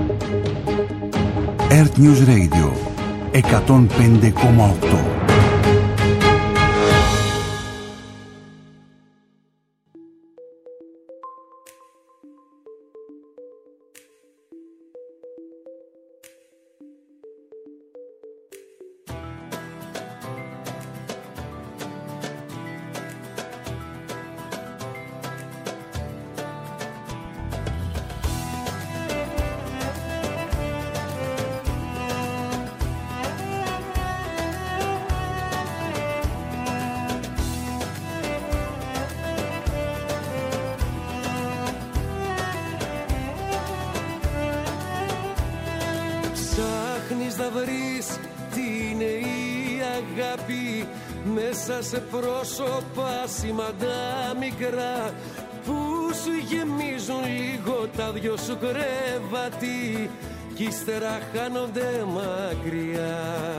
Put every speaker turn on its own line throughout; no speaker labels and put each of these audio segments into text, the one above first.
Earth News Radio 105,8.
Σε πρόσωπα σημαντά μικρά που σου γεμίζουν λίγο τα δυο σου κρεβάτι κι ύστερα χάνονται μακριά.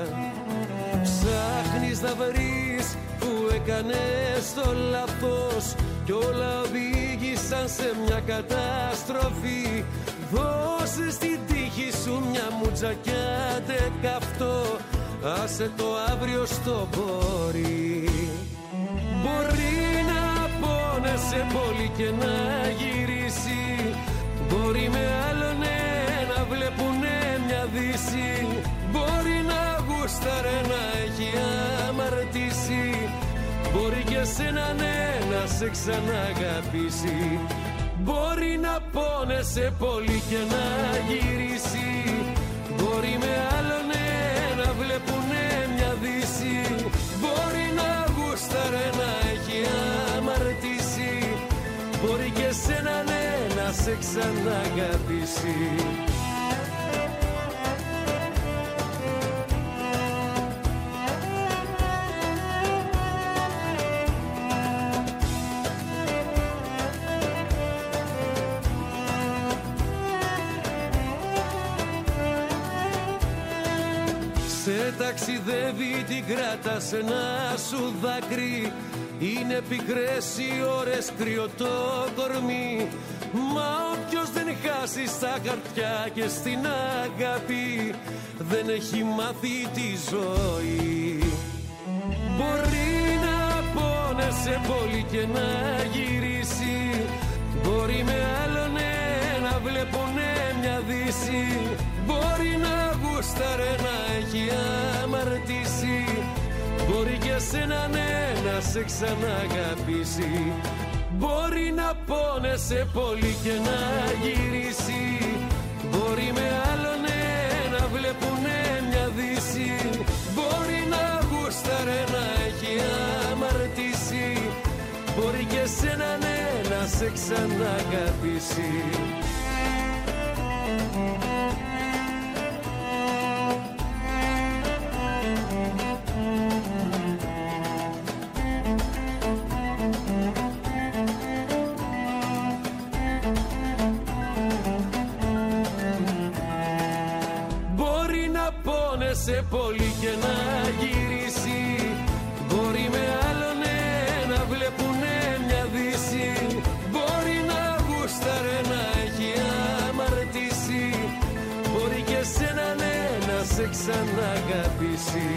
Ψάχνεις να βρεις που έκανες το λάθος κι όλα οδήγησαν σε μια καταστροφή. Δώσε στην τύχη σου μια μουτζα κι άντε καυτό, άσε το αύριο στο μπορεί. Μπορεί να πόνεσαι πολύ και να γυρίσει, μπορεί με άλλον να βλέπουνε μια δύση, μπορεί να γούσταρε να έχει αμαρτήσει, μπορεί και σένα να σε ξαναγαπήσει. Μπορεί να πόνεσαι πολύ και να γυρίσει, μπορεί με άλλον να βλέπουνε μια δύση, μπορεί να γούσταρε να έχει αμαρτήσει, μπορεί και σένα να σε ξαναγαπήσει. Σε ταξιδεύει την κράτα σε ένα σου δάκρυ, είναι πικρές οι ώρες, κρύο το κορμί, μα όποιος δεν χάσει στα χαρτιά και στην αγάπη δεν έχει μάθει τη ζωή. Μπορεί να πόνεσαι πολύ και να γυρίσει, μπορεί με άλλον να βλέπουνε μια δύση, μπορεί να γούσταρε να έχει αμαρτήσει, μπορεί και σένα να σε ξαναγαπήσει. Μπορεί να πόνεσαι πολύ και να γυρίσει, μπορεί με άλλον να βλέπουνε μια δύση, μπορεί να γούσταρε να έχει αμαρτήσει, μπορεί και σένα να σε ξαναγαπήσει. Σε πολύ και να γυρίσει, μπορεί με άλλον να βλέπουνε μια δύση, μπορεί να γούσταρε να έχει αμαρτήσει, μπορεί και σένα να σε ξαναγαπήσει.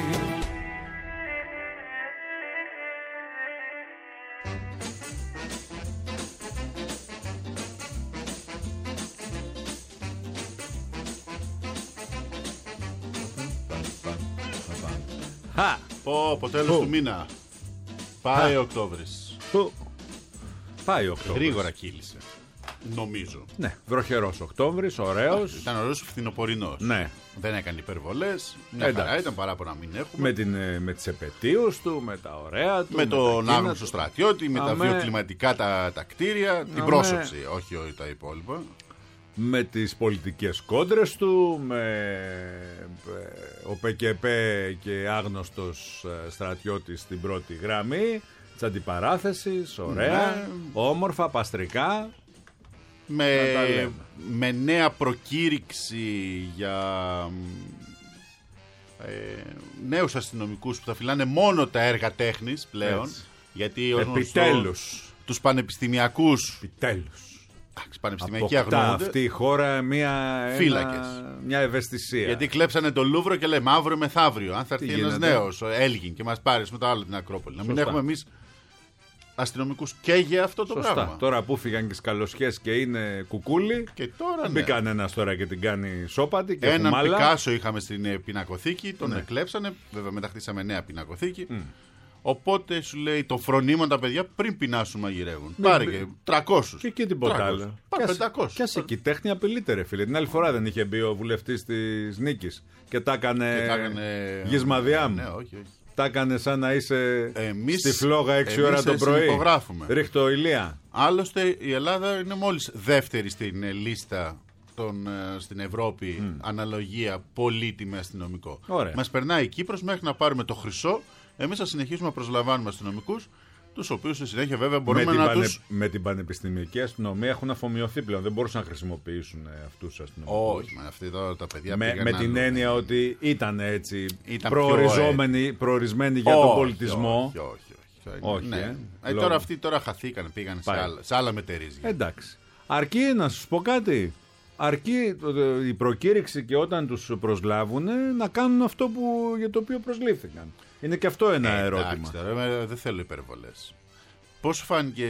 Πω, τέλος του μήνα. Πάει ο Οκτώβρης.
Πάει ο Οκτώβρης.
Γρήγορα κύλησε. Νομίζω.
Ναι, βροχερός Οκτώβρης, ωραίος.
Ήταν ωραίος φθινοπορεινός.
Ναι.
Δεν έκανε υπερβολές. Μια χαρά ήταν, παράπονα μην έχουμε.
Με τις επετείους του, με τα ωραία του.
Με τον άγνωστο στρατιώτη, με τα βιοκλιματικά τα κτίρια. Την πρόσωψη, όχι τα υπόλοιπα.
Με τις πολιτικές κόντρες του, με ο ΠΚΠ και άγνωστος στρατιώτης στην πρώτη γραμμή της αντιπαράθεσης, ωραία, ναι. Όμορφα, παστρικά.
Με νέα προκήρυξη για νέους αστυνομικούς που θα φυλάνε μόνο τα έργα τέχνης πλέον. Έτσι. Γιατί
επιτέλους
τους πανεπιστημιακούς
επιτέλους
Πανεπιστημιακοί
αποκτά
αγνοούνται.
αυτή η χώρα μια ευαισθησία.
Γιατί κλέψανε το Λούβρο και λέμε αύριο μεθαύριο. Αν θα έρθει ένας νέος, ο Έλγιν, και μας πάρει με το άλλο την Ακρόπολη. Να μην έχουμε εμείς αστυνομικούς και για αυτό το πράγμα.
Τώρα που φύγαν και σκαλωσιές και είναι κουκούλι.
Και τώρα
μπήκαν ένας τώρα και την κάνει σώπατη. Και
έναν Πικάσο είχαμε στην πινακοθήκη, τον εκλέψανε. Βέβαια μετά χτίσαμε νέα πινακοθήκη. Οπότε σου λέει το φρονίμον τα παιδιά πριν πεινάσουν μαγειρεύουν. Πάρε και 300.
Και εκεί τίποτα άλλο.
Πάρε 500.
Κι ας εκεί τέχνη απειλείται, ρε φίλε. Την άλλη φορά δεν είχε μπει ο βουλευτής της Νίκης και τα έκανε γυσμαδιά μου.
Ναι, όχι.
Τα έκανε σαν να είσαι στη φλόγα 6 ώρα το πρωί. Ρίχτω ηλία.
Άλλωστε η Ελλάδα είναι μόλις δεύτερη στην λίστα στην Ευρώπη αναλογία πολίτη με αστυνομικό. Μας περνάει η Κύπρος μέχρι να πάρουμε το χρυσό. Εμείς θα συνεχίσουμε να προσλαμβάνουμε αστυνομικούς, τους οποίους στη συνέχεια βέβαια μπορούμε τους...
Με την πανεπιστημιακή αστυνομία έχουν αφομοιωθεί πλέον. Δεν μπορούσαν να χρησιμοποιήσουν αυτούς τους αστυνομικούς.
Όχι, αυτοί τώρα τα παιδιά
με την έννοια ότι ήταν έτσι προορισμένοι για τον πολιτισμό.
Όχι. Ναι. Τώρα αυτοί χαθήκαν, πήγαν σε άλλα μετερίζια.
Εντάξει. Αρκεί να σας πω κάτι. Αρκεί η προκήρυξη και όταν τους προσλάβουν να κάνουν αυτό για το οποίο προσλήφθηκαν. Είναι και αυτό ένα ερώτημα.
Εντάξει, τώρα, δεν θέλω υπερβολές. Πώς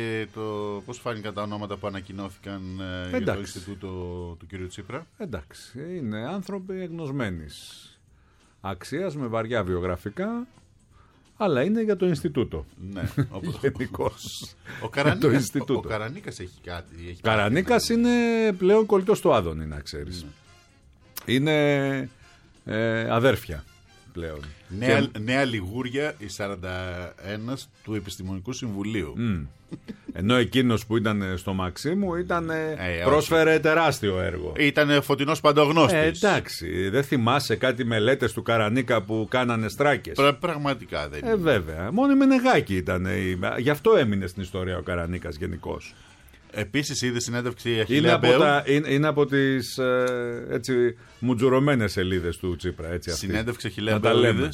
φάνηκαν τα ονόματα που ανακοινώθηκαν για το Ινστιτούτο του κ. Τσίπρα?
Εντάξει, είναι άνθρωποι εγνωσμένης αξίας με βαριά βιογραφικά, αλλά είναι για το Ινστιτούτο.
Ναι,
γενικώς.
Ο Καρανίκας έχει κάτι.
Ο Καρανίκας είναι πλέον κολλητός του Άδωνη, να ξέρεις. Ναι. Είναι αδέρφια πλέον.
Νέα Λιγούρια, η 41 του Επιστημονικού Συμβουλίου.
Ενώ εκείνος που ήταν στο Μαξίμου πρόσφερε τεράστιο έργο.
Ήταν φωτεινός παντογνώστης.
Εντάξει, δεν θυμάσαι κάτι μελέτες του Καρανίκα που κάνανε στράκες?
Πραγματικά δεν είναι.
Βέβαια, μόνο η Μενεγάκη ήταν. Γι' αυτό έμεινε στην ιστορία ο Καρανίκας γενικώς.
Επίσης είδε συνέντευξη Αχιλλέα Μπέου.
Είναι από τις έτσι μουτζουρωμένες σελίδες του Τσίπρα. Έτσι,
συνέντευξη Αχιλλέα Μπέου.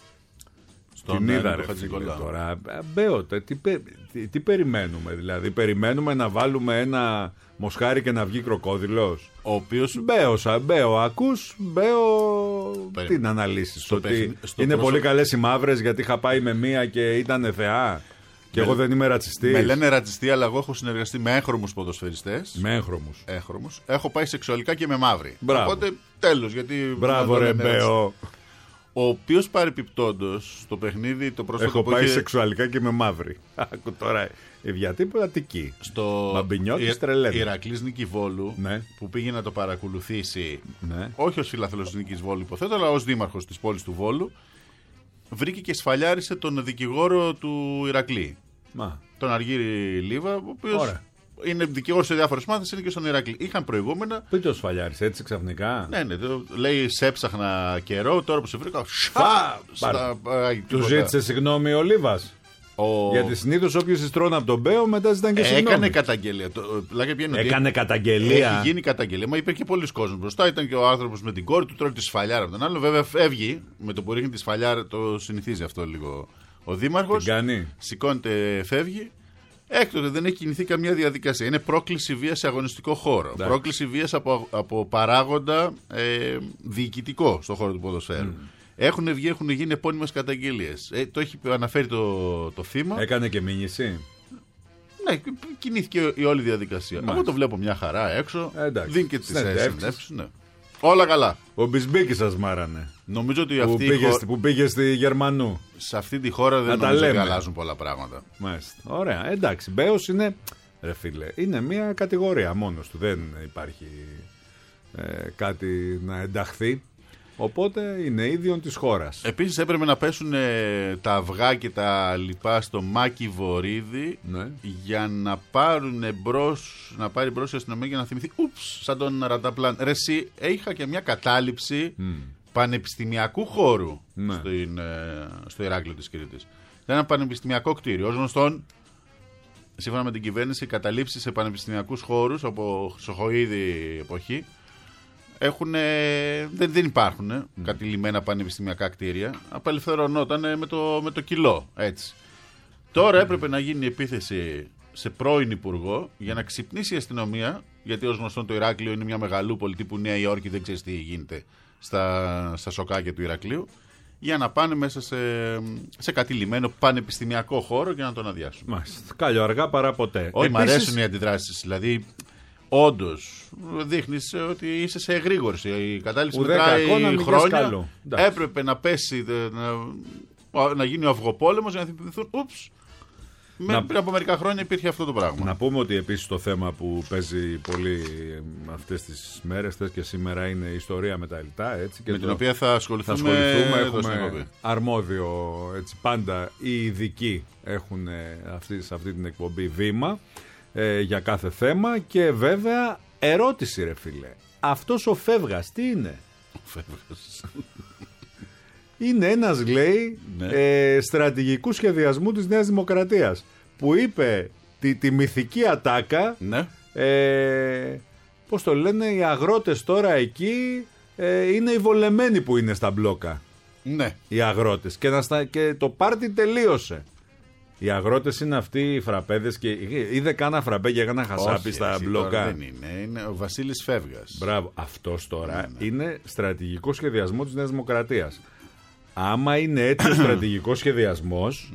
Την είδα, ρε φίλε, τώρα. Μπέο, τι περιμένουμε δηλαδή? Περιμένουμε να βάλουμε ένα μοσχάρι και να βγει κροκόδιλος?
Ο οποίος...
Μπέο, ακούς? Μπέο, τι είναι αναλύσεις? Είναι πολύ καλές οι μαύρες γιατί είχα πάει με μία και ήταν θεά. Και εγώ δεν είμαι ρατσιστής.
Με λένε ρατσιστή, αλλά εγώ έχω συνεργαστεί με έγχρωμους ποδοσφαιριστές.
Με έγχρωμους.
Έχω πάει σεξουαλικά και με μαύρη.
Μπράβο.
Οπότε τέλος.
Μπράβο, ρε Μπέο.
Ο οποίος παρεπιπτόντος στο παιχνίδι το πρόσφατο.
Έχω πάει σεξουαλικά και με μαύρη. Άκου τώρα. Διατύπωτα τική.
Στο
Μπαμπινιώτης τρελαίνει.
Ηρακλής Νικηβόλου,
ναι,
που πήγε να το παρακολουθήσει,
ναι,
όχι ως φιλάθλος της Νίκης Βόλου, υποθέτω, αλλά ως δήμαρχος της πόλης του Βόλου, βρήκε και σφαλιάρισε τον δικηγόρο του Ηρακλή. Τον Αργύρη Λίβα, ο οποίος είναι δικηγόρος σε διάφορες μάθες, είναι και στον Ηρακλή. Είχαν προηγούμενα.
Πού το σφαλιάρισε έτσι ξαφνικά?
Ναι, λέει σε έψαχνα καιρό, τώρα που σε βρήκα.
Του ζήτησε συγγνώμη ο Λίβας? Γιατί συνήθως όποιος ειστρώνει από τον Μπέο μετά ζητάνε και συγγνώμη.
Έκανε καταγγελία.
Έκανε καταγγελία.
Έχει γίνει καταγγελία. Μα είπε και πολλοί κόσμοι μπροστά. Ήταν και ο άνθρωπος με την κόρη του, τρώει τη σφαλιάρα από τον άλλο. Βέβαια φεύγει με το που ρίχνει τη σφαλιάρα, το συνηθίζει αυτό λίγο ο δήμαρχος. Σηκώνεται, φεύγει. Έκτοτε δεν έχει κινηθεί καμία διαδικασία. Είναι πρόκληση βίας σε αγωνιστικό χώρο. Εντάξει. Πρόκληση βίας από παράγοντα διοικητικό στον χώρο του ποδοσφαίρου. Έχουν γίνει επώνυμες καταγγελίες. Το έχει αναφέρει το θύμα.
Έκανε και μήνυση.
Ναι, κινήθηκε η όλη διαδικασία. Εγώ το βλέπω μια χαρά έξω. Δίνει και τις συνέντευξεις. Ναι. Όλα καλά.
Ο Μπισμπίκης σας μάρανε.
Νομίζω ότι
που πήγε στη Γερμανού.
Σε αυτή τη χώρα δεν νομίζω ότι αλλάζουν πολλά πράγματα.
Μάλιστα. Ωραία. Εντάξει. Μπέος είναι, ρε φίλε, είναι μια κατηγορία μόνος του. Δεν υπάρχει κάτι να ενταχθεί. Οπότε είναι ίδιον της χώρας.
Επίσης έπρεπε να πέσουν τα αυγά και τα λοιπά στο Μάκη Βορίδη, ναι, για να πάρει μπρος η αστυνομία για να θυμηθεί. Σαν τον Ραταπλάν. Ρε εσύ, είχα και μια κατάληψη πανεπιστημιακού χώρου, ναι, στο Ηράκλειο της Κρήτης. Ήταν ένα πανεπιστημιακό κτίριο. Ως γνωστόν, σύμφωνα με την κυβέρνηση, καταλήψεις σε πανεπιστημιακούς χώρους από Χρυσοχοΐδη εποχή δεν υπάρχουν κατηλημένα πανεπιστημιακά κτίρια. Απελευθερωνόταν με το κιλό. Έτσι. Τώρα έπρεπε να γίνει η επίθεση σε πρώην υπουργό για να ξυπνήσει η αστυνομία, γιατί ως γνωστόν το Ηράκλειο είναι μια μεγαλούπολη τύπου Νέα Υόρκη, δεν ξέρεις τι γίνεται στα σοκάκια του Ηρακλείου, για να πάνε μέσα σε κατηλημμένο πανεπιστημιακό χώρο και να τον αδειάσουν.
Μάλιστα. Κάλλιο αργά παρά ποτέ.
Όχι, μ' αρέσουν οι αντιδράσεις. Δηλαδή, όντως, δείχνεις ότι είσαι σε εγρήγορση. Η κατάληψη μετράει χρόνια. Έπρεπε να πέσει, να γίνει ο αυγοπόλεμος για να θυμηθούν. Ούψ. Πριν από μερικά χρόνια υπήρχε αυτό το πράγμα.
Να πούμε ότι επίσης το θέμα που παίζει πολύ αυτές τις μέρες, χθες και σήμερα, είναι η ιστορία με τα ΕΛΤΑ. Έτσι, και
με την οποία θα ασχοληθούμε.
Έχουμε αρμόδιο, έτσι, πάντα οι ειδικοί έχουν σε αυτή την εκπομπή βήμα για κάθε θέμα. Και βέβαια ερώτηση, ρε φίλε, αυτός ο Φεύγας τι είναι?
Ο Φεύγας
είναι ένας, λέει, στρατηγικού σχεδιασμού της Νέας Δημοκρατίας, που είπε τη μυθική ατάκα, πώς το λένε, οι αγρότες τώρα εκεί είναι οι βολεμένοι που είναι στα μπλόκα.
Ναι.
Οι αγρότες. Και το πάρτι τελείωσε. Οι αγρότες είναι αυτοί οι φραπέδες, και είδε κάνα φραπέ και κάνα χασάπι στα μπλόκα.
Δεν είναι ο Βασίλης Φεύγας.
Μπράβο. Αυτός τώρα είναι στρατηγικό σχεδιασμό της Νέας Δημοκρατίας. Άμα είναι έτσι ο στρατηγικός σχεδιασμός,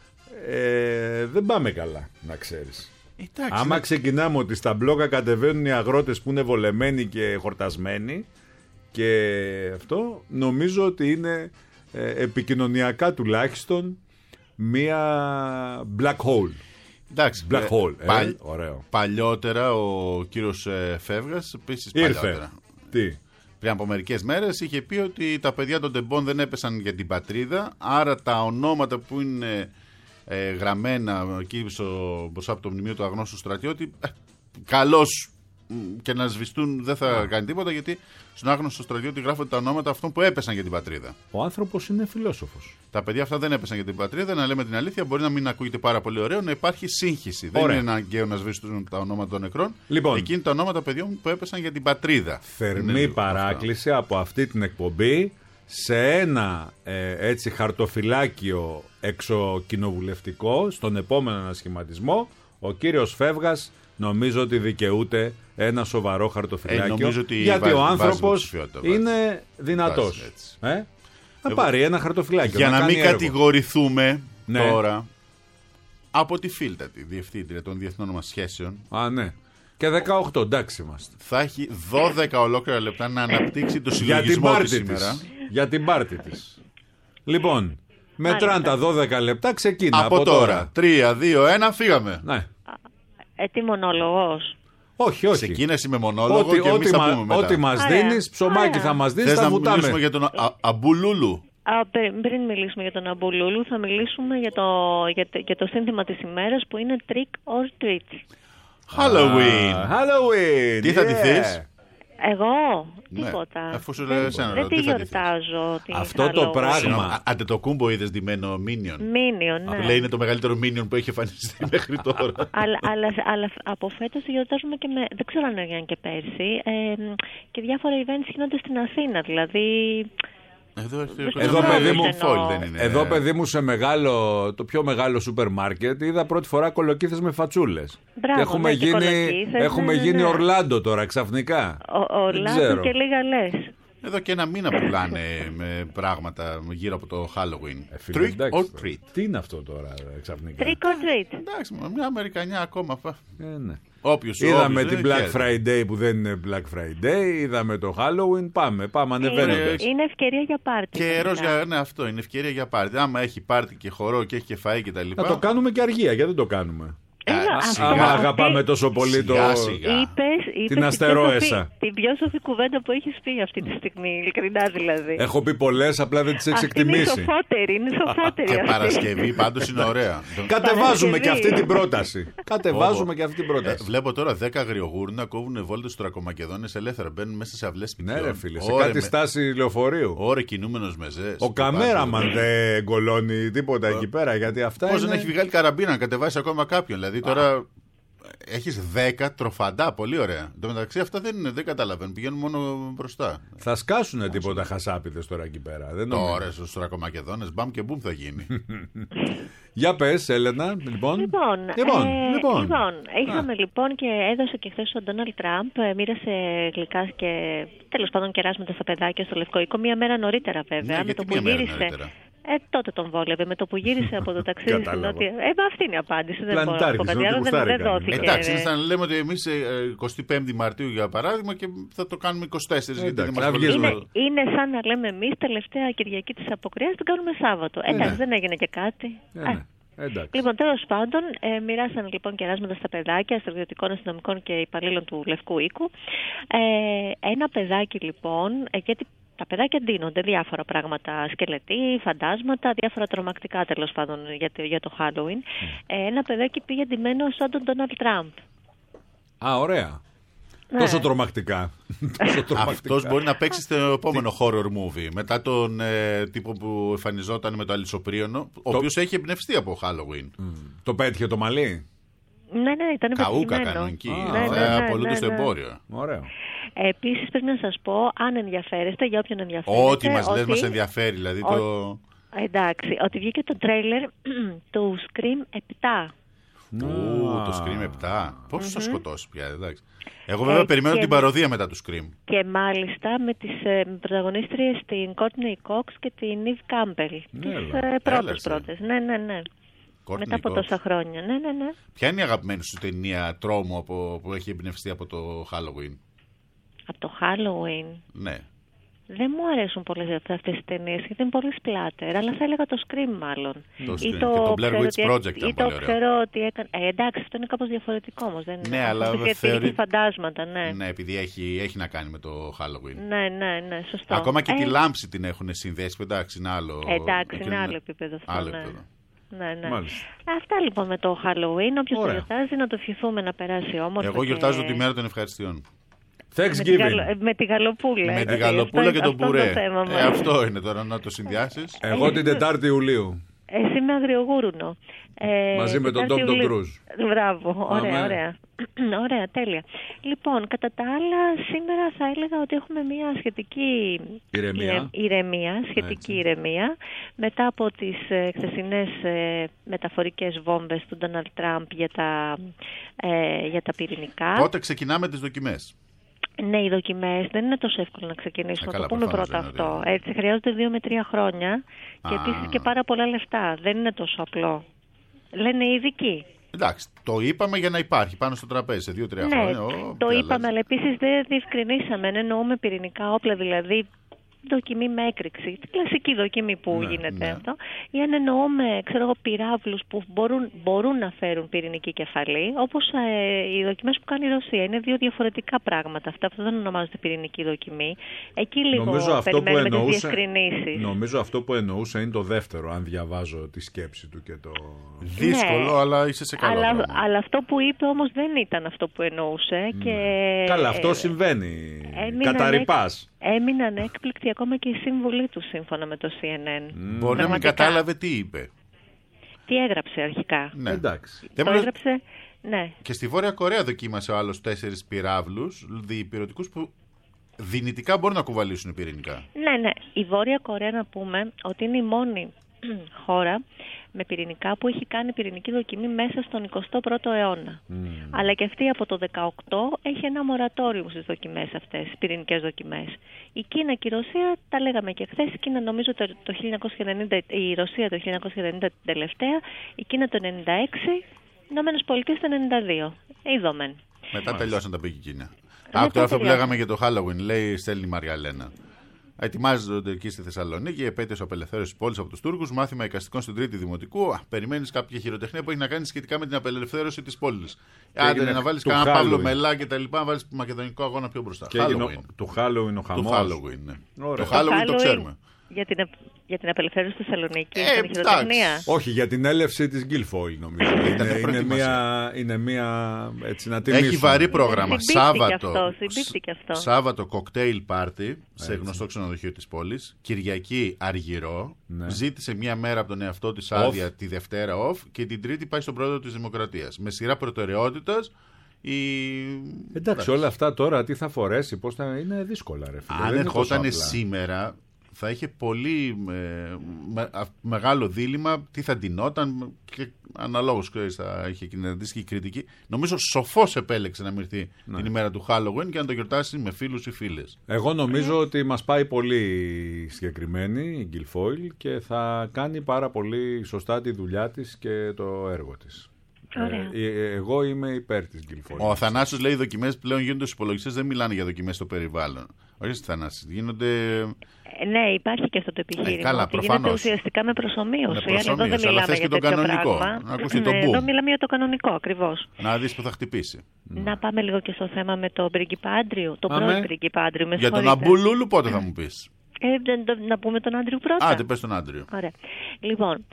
δεν πάμε καλά, να ξέρεις. Άμα ξεκινάμε ότι στα μπλόκα κατεβαίνουν οι αγρότες που είναι βολεμένοι και χορτασμένοι, και αυτό νομίζω ότι είναι επικοινωνιακά τουλάχιστον μία black hole.
Εντάξει,
black hole. Ωραίο.
Παλιότερα ο κύριος Φεύγας, επίσης
ήρθε. Τι?
Πριν από μερικές μέρες είχε πει ότι τα παιδιά των τεμπών δεν έπεσαν για την πατρίδα, άρα τα ονόματα που είναι γραμμένα εκεί μπροστά από το μνημείο του αγνώστου στρατιώτη, καλώς και να σβηστούν δεν θα κάνει τίποτα, γιατί στον άγνωστο στρατιώτη γράφονται τα ονόματα αυτών που έπεσαν για την πατρίδα.
Ο άνθρωπος είναι φιλόσοφος.
Τα παιδιά αυτά δεν έπεσαν για την πατρίδα, να λέμε την αλήθεια, μπορεί να μην ακούγεται πάρα πολύ ωραίο, να υπάρχει σύγχυση.
Ωραία.
Δεν είναι αναγκαίο να σβηστούν τα ονόματα των νεκρών.
Λοιπόν,
εκείνη τα ονόματα παιδιών που έπεσαν για την πατρίδα.
Θερμή παράκληση από αυτή την εκπομπή σε ένα έτσι χαρτοφυλάκιο εξοκοινοβουλευτικό, στον επόμενο ανασχηματισμό, ο κύριος Φεύγας νομίζω ότι δικαιούται ένα σοβαρό χαρτοφυλάκιο, γιατί ο άνθρωπος είναι δυνατός. Θα πάρει ένα χαρτοφυλάκιο.
Για να μην κατηγορηθούμε τώρα από τη Φίλτα, τη διευθύντρια των διεθνών μας σχέσεων.
Ναι. Και 18, εντάξει είμαστε.
Θα έχει 12 ολόκληρα λεπτά να αναπτύξει το συλλογισμό της σήμερα.
Για την πάρτι της. Λοιπόν, μετράν τα 12 λεπτά, ξεκίνα
από τώρα. 3, 2, 1, φύγαμε.
Ναι.
Τι μονόλογος?
Όχι.
Ξεκίνησε με μονόλογο και εμείς θα πούμε μετά.
Ό,τι μας δίνεις, ψωμάκι θα μας δίνεις, θα βουτάμε.
Θες να μιλήσουμε για τον Αμπουλούλου?
Πριν μιλήσουμε για τον Αμπουλούλου, θα μιλήσουμε για το σύνθημα της ημέρας, που είναι Trick or Treat.
Halloween. Τι θα ντυθείς?
Εγώ? Τίποτα.
Αφού σου λέω εσένα,
δεν τη γιορτάζω.
Αυτό το πράγμα.
Αντετοκούμπο είδες ντυμένο Minion?
Minion, ναι.
Λέει είναι το μεγαλύτερο Minion που έχει εμφανιστεί μέχρι τώρα.
αλλά από φέτος γιορτάζουμε και δεν ξέρω αν έγινε και πέρσι. Και διάφορα events γίνονται στην Αθήνα. Δηλαδή.
Εδώ παιδί μου σε το πιο μεγάλο σούπερ μάρκετ είδα πρώτη φορά κολοκύθες με φατσούλες.
Μπράβο,
και έχουμε γίνει Ορλάντο τώρα ξαφνικά.
Ορλάντο και λίγα λες.
Εδώ και ένα μήνα πουλάνε με πράγματα γύρω από το Halloween. Trick or treat.
Τι είναι αυτό τώρα ξαφνικά?
Trick or treat.
Εντάξει, μια Αμερικανιά ακόμα.
Ναι.
Είδαμε
την Black Friday που δεν είναι Black Friday, είδαμε το Halloween, πάμε ανεβαίνοντας.
Είναι ευκαιρία για πάρτι.
Αυτό είναι ευκαιρία για πάρτι. Άμα έχει πάρτι και χορό και έχει και φαΐ και τα λοιπά.
Να το κάνουμε και αργία, γιατί δεν το κάνουμε? Άμα αγαπάμε τόσο πολύ την αστερόεσα.
Την πιο σοφή κουβέντα που έχεις πει αυτή τη στιγμή, ειλικρινά δηλαδή.
Έχω πει πολλές, απλά δεν τις έχεις εκτιμήσει.
Είναι σοφότερη.
Και Παρασκευή πάντως είναι ωραία.
Κατεβάζουμε και αυτή την πρόταση. Βλέπω
τώρα 10 αγριογούρνα κόβουν βόλτες στους Τρακομακεδόνες ελεύθερα. Μπαίνουν μέσα σε αυλές σπιτιών.
Ναι, ρε φίλε, σε κάτι στάση λεωφορείου.
Ωρε κινούμενος μεζές.
Ο καμέραμαν δεν γκολώνει τίποτα εκεί πέρα, γιατί αυτά.
Πώς δεν έχει βγάλει καραμπίνα να κατεβάσει ακόμα κάποιον? Δηλαδή τώρα έχεις 10 τροφαντά, πολύ ωραία. Εν τω μεταξύ αυτά δεν καταλαβαίνουν, πηγαίνουν μόνο μπροστά.
Θα σκάσουνε τίποτα χασάπιδες τώρα εκεί πέρα?
Τώρα στους Τρακομακεδόνες μπαμ και μπουμ θα γίνει.
Για πες, Έλενα, λοιπόν.
Είχαμε λοιπόν και έδωσε και χθες ο Ντόναλντ Τραμπ, μοίρασε γλυκά και τέλος πάντων κεράσματα στα παιδάκια στο Λευκό Οίκο, μία μέρα νωρίτερα βέβαια.
Ναι,
με το που γύρισε. Τότε τον βόλευε. Με το που γύρισε από το ταξίδι στην Νότια. Αυτή είναι η απάντηση. Δεν μπορώ να πω κάτι άλλο. Δεν δόθηκε.
Εντάξει, να λέμε ότι εμείς 25η Μαρτίου για παράδειγμα και θα το κάνουμε 24.
Είναι σαν να λέμε εμείς τελευταία Κυριακή της Αποκριάς την κάνουμε Σάββατο. Εντάξει, δεν έγινε και κάτι. Λοιπόν, τέλος πάντων, μοιράσανε λοιπόν κεράσματα στα παιδάκια, στρατιωτικών, αστυνομικών και υπαλλήλων του Λευκού Οίκου. Ένα παιδάκι λοιπόν, γιατί τα παιδάκια ντύνονται διάφορα πράγματα, σκελετοί, φαντάσματα, διάφορα τρομακτικά τέλος πάντων για το Halloween. Ένα παιδάκι πήγε ντυμένο σαν τον Ντόναλντ Τραμπ.
Α, ωραία. Ναι. Τόσο τρομακτικά.
Αυτός μπορεί να παίξει στο επόμενο horror movie. Μετά τον τύπο που εμφανιζόταν με το αλυσοπρίωνο, ο οποίος έχει εμπνευστεί από Halloween.
Το πέτυχε το μαλλί.
Ναι, ήταν
καούκα κανονική. Απολούνται στο εμπόριο.
Ωραίο.
Επίσης πρέπει να σας πω, αν ενδιαφέρεστε, για όποιον ενδιαφέρεται.
Ό,τι μας λες μας ενδιαφέρει. Δηλαδή
εντάξει, ότι βγήκε το τρέιλερ του Scream 7.
Το Scream 7. Πώς θα σκοτώσει πια, εντάξει. Εγώ βέβαια περιμένω την παροδία μετά του Scream.
Και μάλιστα με τις πρωταγωνίστριες την Courtney Cox και την Eve Campbell. Τις πρώτες. Ναι. Μετά από τόσα χρόνια. Ναι.
Ποια είναι η αγαπημένη σου ταινία τρόμου που έχει εμπνευστεί από το Halloween?
Από το Halloween?
Ναι.
Δεν μου αρέσουν πολλές αυτές τις ταινίες γιατί είναι πολύ σπλάτερ, αλλά θα έλεγα το Scream μάλλον.
Ή το Blair Witch Project.
Ή το ξέρω ότι έκανε. Εντάξει, αυτό είναι κάπως διαφορετικό όμως. Δεν
ναι, αλλά
θεωρεί φαντάσματα, ναι.
Ναι, επειδή έχει να κάνει με το Halloween.
Ναι, σωστό.
Ακόμα και τη λάμψη την έχουν συνδέσει. Εντάξει, είναι άλλο.
Εντάξει, είναι άλλο επίπεδο αυτό. Ναι. Αυτά λοιπόν με το Halloween. Όποιος το γιορτάζει να το ευχηθούμε να περάσει όμορφα.
Εγώ γιορτάζω τη μέρα των ευχαριστειών.
Με τη γαλοπούλα.
Με τη γαλοπούλα και τον πουρέ. Αυτό είναι τώρα να το συνδυάσεις.
Εγώ την 4η Ιουλίου.
Εσύ με αγριογούρουνο.
Μαζί με τον Tom Cruise.
Μπράβο, ωραία, τέλεια. Λοιπόν, κατά τα άλλα, σήμερα θα έλεγα ότι έχουμε μια σχετική ηρεμία μετά από τις χθεσινές μεταφορικές βόμβες του Ντόναλντ Τραμπ για τα πυρηνικά.
Πότε ξεκινάμε τις δοκιμές?
Ναι, οι δοκιμές δεν είναι τόσο εύκολο να ξεκινήσουν. Να το πούμε πρώτα αυτό. Έτσι, χρειάζονται 2 με 3 χρόνια και επίσης και πάρα πολλά λεφτά. Δεν είναι τόσο απλό. Λένε οι ειδικοί.
Εντάξει, το είπαμε για να υπάρχει πάνω στο τραπέζι σε 2-3 χρόνια.
Το είπαμε, αλλά επίσης δεν διευκρινίσαμε. Εννοούμε πυρηνικά όπλα, δηλαδή δοκιμή με έκρηξη, την κλασική δοκιμή που γίνεται αυτό, ή αν εννοούμε, πυράβλους που μπορούν να φέρουν πυρηνική κεφαλή, όπως οι δοκιμές που κάνει η Ρωσία. Είναι δύο διαφορετικά πράγματα αυτά. Αυτό δεν ονομάζεται πυρηνική δοκιμή. Εκεί λίγο περιμένουμε τις διευκρινήσεις.
Νομίζω αυτό που εννοούσα είναι το δεύτερο, αν διαβάζω τη σκέψη του και το...
Δύσκολο, αλλά είσαι σε καλό δρόμο.
Αλλά αυτό που είπε όμως δεν ήταν αυτό που εννοούσε. Και...
Καλά, αυτό συμβαίνει. Καταρρυπάς.
Έμειναν έκπληκτοι ακόμα και οι σύμβουλοι του σύμφωνα με το CNN.
Μπορεί να μην κατάλαβε τι είπε.
Τι έγραψε αρχικά.
Ναι.
Εντάξει.
Το έγραψε, ναι.
Και στη Βόρεια Κορέα δοκίμασε ο άλλος 4 πυράβλους διπυρωτικούς που δυνητικά μπορούν να κουβαλήσουν πυρηνικά.
Ναι. Η Βόρεια Κορέα, να πούμε ότι είναι η μόνη χώρα με πυρηνικά που έχει κάνει πυρηνική δοκιμή μέσα στον 21ο αιώνα. Αλλά και αυτή από το 18 έχει ένα μορατόριο στις δοκιμές αυτές, στις πυρηνικές δοκιμές. Η Κίνα και η Ρωσία, τα λέγαμε και χθες, η Κίνα νομίζω το 1990, η Ρωσία το 1990 τελευταία, η Κίνα το 96, οι Ηνωμένες Πολιτείες το 92. Είδομεν.
Μετά τελειώσαν τα πήγε η Κίνα. Αυτό που λέγαμε για το Halloween, λέει, στέλνει η Μαριαλένα. Ετοιμάζονται εκεί στη Θεσσαλονίκη η επέτειος απελευθέρωσης της πόλης από τους Τούρκους, μάθημα εικαστικών στην Τρίτη Δημοτικού. Περιμένεις κάποια χειροτεχνία που έχει να κάνει σχετικά με την απελευθέρωση της πόλης. Άντε να βάλεις κανένα Παύλο Μελά και τα λοιπά, να βάλεις μακεδονικό αγώνα πιο μπροστά.
Το Halloween ο χαμός.
Το Halloween, ναι. Το Halloween το ξέρουμε.
Για την απελευθέρωση της Θεσσαλονίκης, την χειροτεχνία.
Όχι, για την έλευση της Guilfoyle νομίζω. είναι μια έτσι να τιμήσουμε.
Έχει βαρύ πρόγραμμα.
Αυτό.
Σάββατο κοκτέιλ πάρτι σε γνωστό ξενοδοχείο της πόλης. Κυριακή αργυρό. Ναι. Ζήτησε μια μέρα από τον εαυτό της άδεια τη Δευτέρα off και την Τρίτη πάει στον πρόεδρο της Δημοκρατίας. Με σειρά προτεραιότητας.
Εντάξει, όλα αυτά τώρα τι θα φορέσει, πώς θα είναι δύσκολα, ρε φίλε.
Αν ερχόταν σήμερα. θα είχε πολύ μεγάλο δίλημμα τι θα ντυνόταν και αναλόγως θα είχε την αντίστοιχη κριτική. Νομίζω σοφός επέλεξε να μυρθεί την ημέρα του Halloween και να το γιορτάσει με φίλους ή φίλες.
Εγώ νομίζω ότι μας πάει πολύ συγκεκριμένη η Guilfoyle και θα κάνει πάρα πολύ σωστά τη δουλειά της και το έργο της. Εγώ είμαι υπέρ της Guilfoyle.
Ο Αθανάσιος λέει: οι δοκιμές πλέον γίνονται στους υπολογιστές, δεν μιλάνε για δοκιμές στο περιβάλλον. Όχι, Θανάση, γίνονται.
Ναι, υπάρχει και αυτό το επιχείρημα.
Καλά,
γίνεται ουσιαστικά με προσομοίωση. Εδώ δεν μιλάμε για
το κανονικό.
Εδώ μιλάμε για το κανονικό, ακριβώς.
Να δεις που θα χτυπήσει.
Να πάμε λίγο και στο θέμα με τον πρίγκιπα Άντριου. Τον πρώην πρίγκιπα Άντριου.
Για τον Αμπούλουλου πότε θα μου πεις?
Να πούμε τον Άντριου πρώτα.
Άντε, πες τον Άντριου.
Ωραία. Λοιπόν,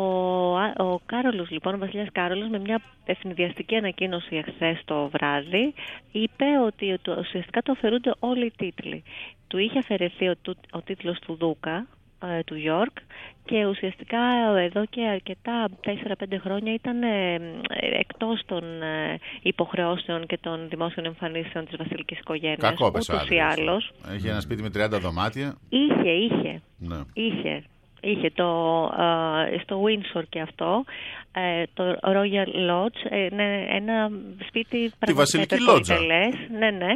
ο Κάρολος, λοιπόν, ο βασιλιάς Κάρολος, με μια ευνηδιαστική ανακοίνωση εχθές το βράδυ, είπε ότι ουσιαστικά του αφαιρούνται όλοι οι τίτλοι. Του είχε αφαιρεθεί ο τίτλος του Δούκα, του Γιόρκ, και ουσιαστικά εδώ και αρκετά 4-5 χρόνια ήταν εκτός των υποχρεώσεων και των δημόσιων εμφανίσεων της βασιλικής οικογένειας.
Κακό πες
άλλος.
Έχει ένα σπίτι με 30 δωμάτια.
Είχε.
Ναι.
Είχε στο Windsor και αυτό, το Royal Lodge, ένα σπίτι
πραγματικά υπερπολιτελές.
Ναι.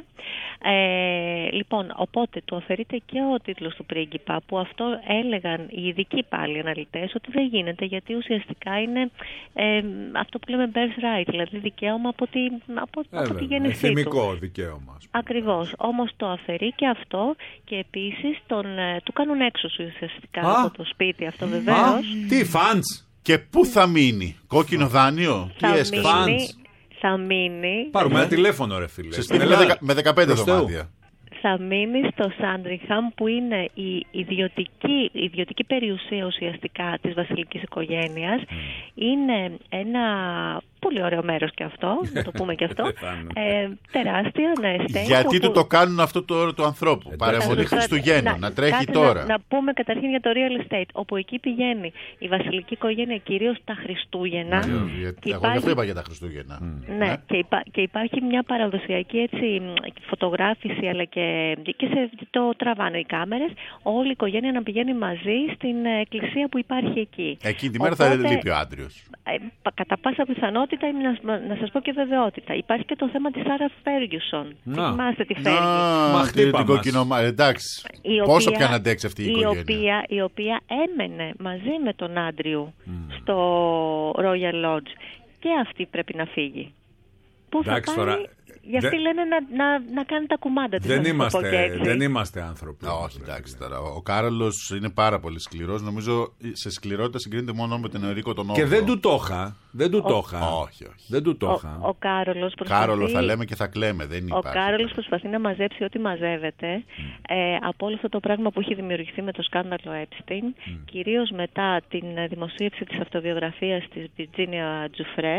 Λοιπόν, οπότε του αφαιρείται και ο τίτλος του πρίγκιπα, που αυτό έλεγαν οι ειδικοί πάλι αναλυτές ότι δεν γίνεται, γιατί ουσιαστικά είναι αυτό που λέμε birth right, δηλαδή δικαίωμα από τη γέννησή του.
Εθνικό δικαίωμα.
Ακριβώς. Όμως το αφαιρεί και αυτό, και επίσης του κάνουν έξωση ουσιαστικά από το σπίτι αυτό, βεβαίως.
Τι φαντς!
Και πού θα μείνει? Κόκκινο δάνειο? Τι έσκασε?
Θα μείνει.
Πάρουμε ένα τηλέφωνο, ρε φίλε.
Σε σπίτι με 15 δωμάτια.
Θα μείνει στο Σάντριχαμ, που είναι η ιδιωτική περιουσία ουσιαστικά της βασιλικής οικογένειας. Είναι ένα πολύ ωραίο μέρος και αυτό, να το πούμε και αυτό. Τεράστιο, ναι.
Γιατί του το κάνουν αυτό το όρο του ανθρώπου? Παρεμβολή Χριστουγέννων, να τρέχει τώρα.
Να πούμε καταρχήν για το real estate, όπου εκεί πηγαίνει η βασιλική οικογένεια κυρίως τα Χριστούγεννα.
Εγώ γι' αυτό είπα για τα Χριστούγεννα.
Ναι, και υπάρχει μια παραδοσιακή φωτογράφηση, αλλά και το τραβάνε οι κάμερες, όλη η οικογένεια να πηγαίνει μαζί στην εκκλησία που υπάρχει εκεί.
Εκείνη τη μέρα θα λείπει ο Άντριος.
Κατά πάσα πιθανότητα, να σας πω και βεβαιότητα. Υπάρχει και το θέμα της Σάρα Φέργιουσον. Θυμάστε τη Φέργη?
Την κοκκινομά. Εντάξει. Πόσο πια να αντέξει αυτή η οικογένεια?
Η οποία έμενε μαζί με τον Άντριου στο Royal Lodge. Και αυτή πρέπει να φύγει. Πού θα πάει? Γιατί αυτοί λένε να κάνει τα κουμάντα της.
Δεν είμαστε άνθρωποι.
Όχι, εντάξει τώρα. Ο Κάρολος είναι πάρα πολύ σκληρός. Νομίζω σε σκληρότητα συγκρίνεται μόνο με τον Ενρίκο τον 8ο.
Και δεν του το είχα.
Όχι.
Δεν του το είχα.
Ο Κάρολος προσπαθεί.
Κάρολο θα λέμε και θα κλαίμε. Δεν υπάρχει.
Ο Κάρολος προσπαθεί να μαζέψει ό,τι μαζεύεται από όλο αυτό το πράγμα που έχει δημιουργηθεί με το σκάνδαλο Epstein, κυρίως μετά την δημοσίευση της αυτοβιογραφίας της Βιρτζίνια Τζουφρέ.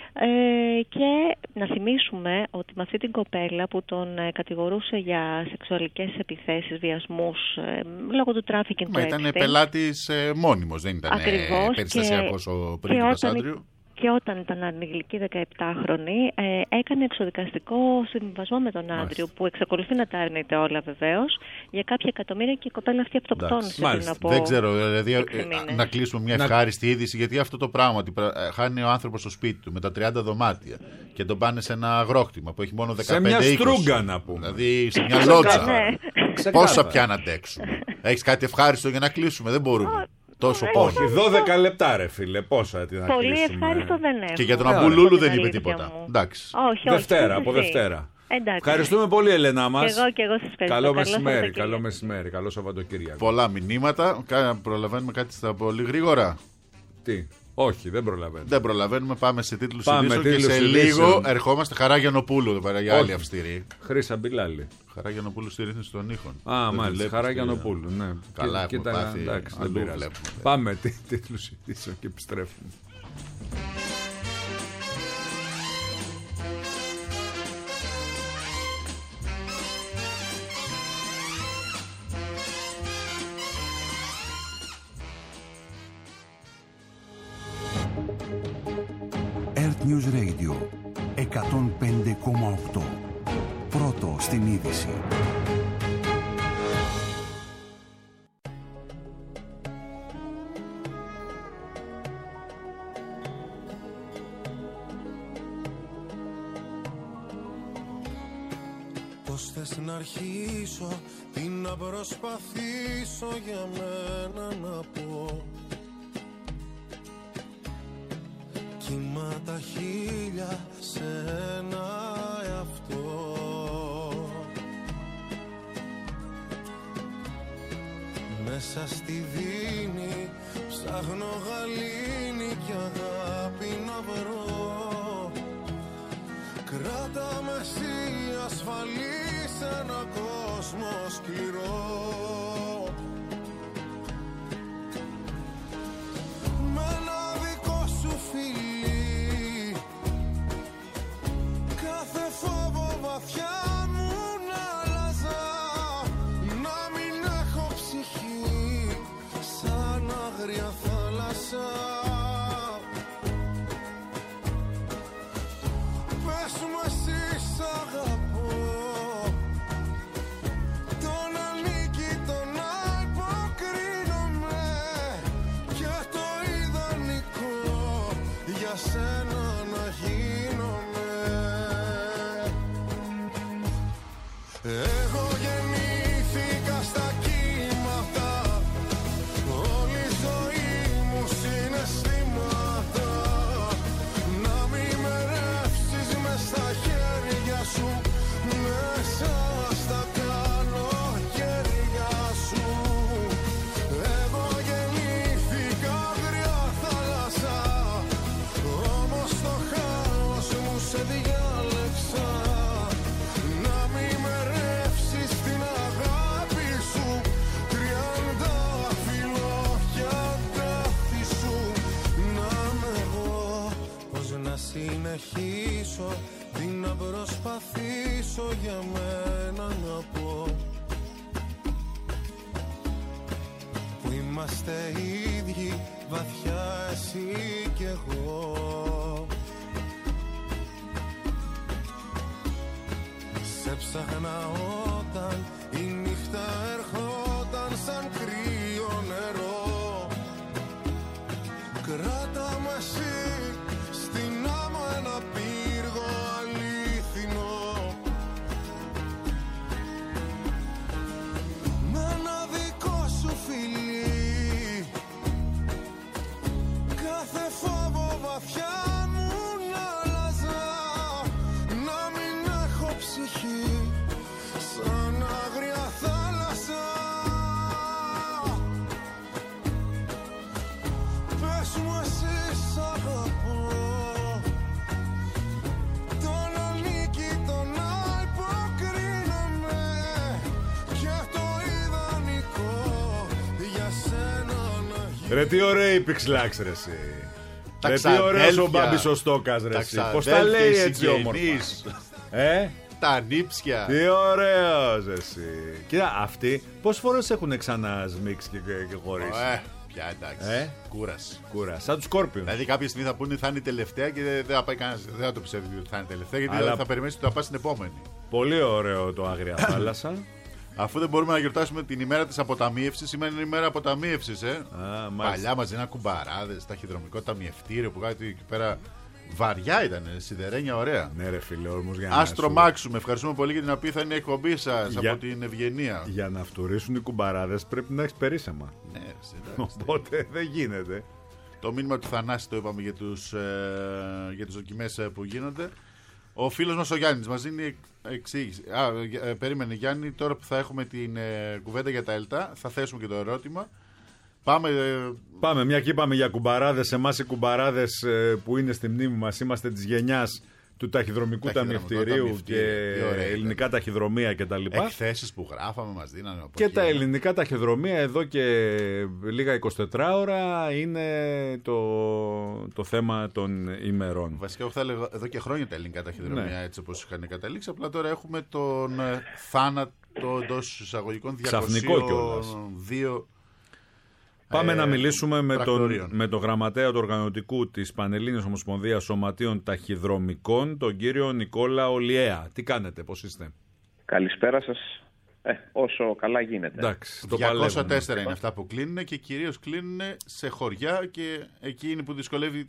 Και να θυμίσουμε ότι με αυτή την κοπέλα που τον κατηγορούσε για σεξουαλικές επιθέσεις, βιασμούς, λόγω του τράφικινγκ του Epstein.
Ήταν πελάτης μόνιμος, δεν ήταν περιστασιακός ο πρίγκιπας Άντριου.
Και όταν ήταν ανηλική 17χρονη, έκανε εξοδικαστικό συμβιβασμό με τον Άντριου, που εξακολουθεί να τα αρνείται όλα βεβαίως, για κάποια εκατομμύρια, και η κοπέλα αυτή αυτοκτόνησε πριν από.
Δεν ξέρω, δηλαδή να κλείσουμε μια ευχάριστη είδηση, γιατί αυτό το πράγμα ότι χάνει ο άνθρωπος στο σπίτι του με τα 30 δωμάτια και τον πάνε σε ένα αγρόκτημα που έχει μόνο 15-20.
Σε μια στρούγκα, να πούμε.
Δηλαδή σε μια λότσα. Πόσα πια να αντέξουμε? Έχεις κάτι ευχάριστο για να κλείσουμε? Δεν μπορούμε.
Όχι, 12 λεπτά, ρε φίλε. Πόσα την να
πολύ ευχάριστο δεν έχω.
Και για τον Αμπουλούλου δεν είπε τίποτα. Εντάξει.
Από Δευτέρα. Ευχαριστούμε πολύ, Ελένα μας.
Και εγώ σας ευχαριστώ.
Καλό μεσημέρι. Καλό Σαββατοκύριακο.
Πολλά μηνύματα. Προλαβαίνουμε κάτι στα πολύ γρήγορα?
Τι? Όχι, δεν προλαβαίνουμε.
Δεν προλαβαίνουμε. Πάμε σε τίτλους ειδήσεων και σε λίγο ερχόμαστε. Χαρά Γιαννοπούλου, για άλλη αυστηρή.
Χρύσα Μπιλάλη.
Χαρά Γιαννοπούλου στη ρύθμιση των ήχων.
Μάλιστα. Χαρά Γιαννοπούλου, ναι.
Καλά, έχουμε πάθει.
Εντάξει, δεν πειράζει. Πάμε τίτλους ειδήσεων και επιστρέφουμε.
News Radio 105,8. Πρώτο στην είδηση.
αρχίσω, τι να προσπαθήσω για μένα να πω. Κύμα τα χίλια σε ένα εαυτό. Μέσα στη δίνη ψάχνω γαλήνη κι αγάπη να βρω. Κράτα με εσύ ασφαλή σε ένα κόσμο σκληρό. Με ένα δικό σου φιλί κάθε φόβο βαθιά μου να αλλάζα. Να μην έχω ψυχή σαν άγρια θάλασσα. Πες μου εσύ σ' αγαπώ. Τον ανήκει τον αποκρίνομαι. Και το ιδανικό για σένα να γίνομαι. Εγώ γεννήθηκα στα κύματα. Όλη η ζωή μου συναισθήματα. Να μην με ρεύσεις μες στα χέρια σου. Μέσα στα καλοκαίρια σου. Εγώ γεννήθηκα άγρια θάλασσα. Όμως το χάος μου σε διάλεξα. Να μην με ρεύσεις την αγάπη σου. 30 φιλόχια αγκάθι σου. Να είμαι εγώ. Πώς να συνεχίσω, τι να προσπαθήσω για μένα να πω. Που είμαστε ίδιοι βαθιά εσύ κι εγώ. Σε ψάχνα όταν η νύχτα ερχόταν σαν κρύο νερό. Κράτα με εσύ στην άμμο ένα πύργο αλήθινο. Με ένα δικό σου φιλί κάθε φόβο βαθιά μου να αλλάζα. Να μην έχω ψυχή σαν άγρια θάλασσα. Πες μου εσύ σ' αγαπώ. Τον ανήκει τον αποκρίνομαι. Και το ιδανικό για σένα να γίνει.
Ρε τι ωραίοι Πιξλάξ ρε εσύ.
Τα
Ρε τι
ξαδέλφια.
ωραίος ο Μπάμπης ο Στόκας ρε
Τα
εσύ. Πώς τα
ξαδέλφια,
λέει
οι
έτσι όμορφα.
συγγενείς. Τα νύψια.
Τι ωραίος εσύ. Κοίτα αυτοί πόσες φορές έχουν ξανασμίξει και χωρίσει.
Πια εντάξει. Κούραση.
Σαν τους Σκόρπιους.
Δηλαδή κάποια στιγμή θα πούνε θα είναι η τελευταία και δεν θα πάει κανένας. Δεν θα το πιστεύει ότι θα είναι η τελευταία, γιατί
Αλλά
θα περιμένει ότι θα πάει στην επόμενη.
Πολύ ωραίο το Άγρια Θάλασσα.
Αφού δεν μπορούμε να γιορτάσουμε την ημέρα της αποταμίευσης, σήμερα είναι η ημέρα αποταμίευσης, Παλιά μας δίναν κουμπαράδες, ταχυδρομικό ταμιευτήριο που κάτι εκεί πέρα. Βαριά ήταν, σιδερένια, ωραία.
Ναι, ρε φίλε, όμως για
Ας τρομάξουμε. Ευχαριστούμε πολύ για την απίθανη εκπομπή σας από την Ευγενία.
Για να φτουρήσουν οι κουμπαράδες πρέπει να έχεις περίσσεμα.
Ναι,
οπότε δεν γίνεται.
Το μήνυμα του Θανάση το είπαμε για τις δοκιμές που γίνονται. Ο φίλος μας ο Γιάννης μας δίνει εξήγηση. Περίμενε Γιάννη, τώρα που θα έχουμε την κουβέντα για τα ΕΛΤΑ, θα θέσουμε και το ερώτημα. Πάμε,
μια και είπαμε για κουμπαράδες. Εμάς οι κουμπαράδες που είναι στη μνήμη μας είμαστε της γενιάς του ταχυδρομικού ταμιευτηρίου και ελληνικά ταχυδρομεία κτλ.
Εκθέσεις που γράφαμε μας δίνανε.
Και τα ελληνικά ταχυδρομεία εδώ και λίγα 24 ώρα είναι το θέμα των ημερών.
Βασικά εγώ θα έλεγα εδώ και χρόνια τα ελληνικά ταχυδρομεία, έτσι όπως είχαν καταλήξει. Απλά τώρα έχουμε τον θάνατο εντός εισαγωγικών 202.
Πάμε να μιλήσουμε με τον γραμματέα του οργανωτικού της Πανελλήνιας Ομοσπονδίας Σωματείων Ταχυδρομικών, τον κύριο Νικόλα Ολιέα. Τι κάνετε, πώς είστε?
Καλησπέρα σας. Όσο καλά γίνεται.
Εντάξει, 204 είναι αυτά που κλείνουν και κυρίως κλείνουν σε χωριά και εκεί είναι που δυσκολεύει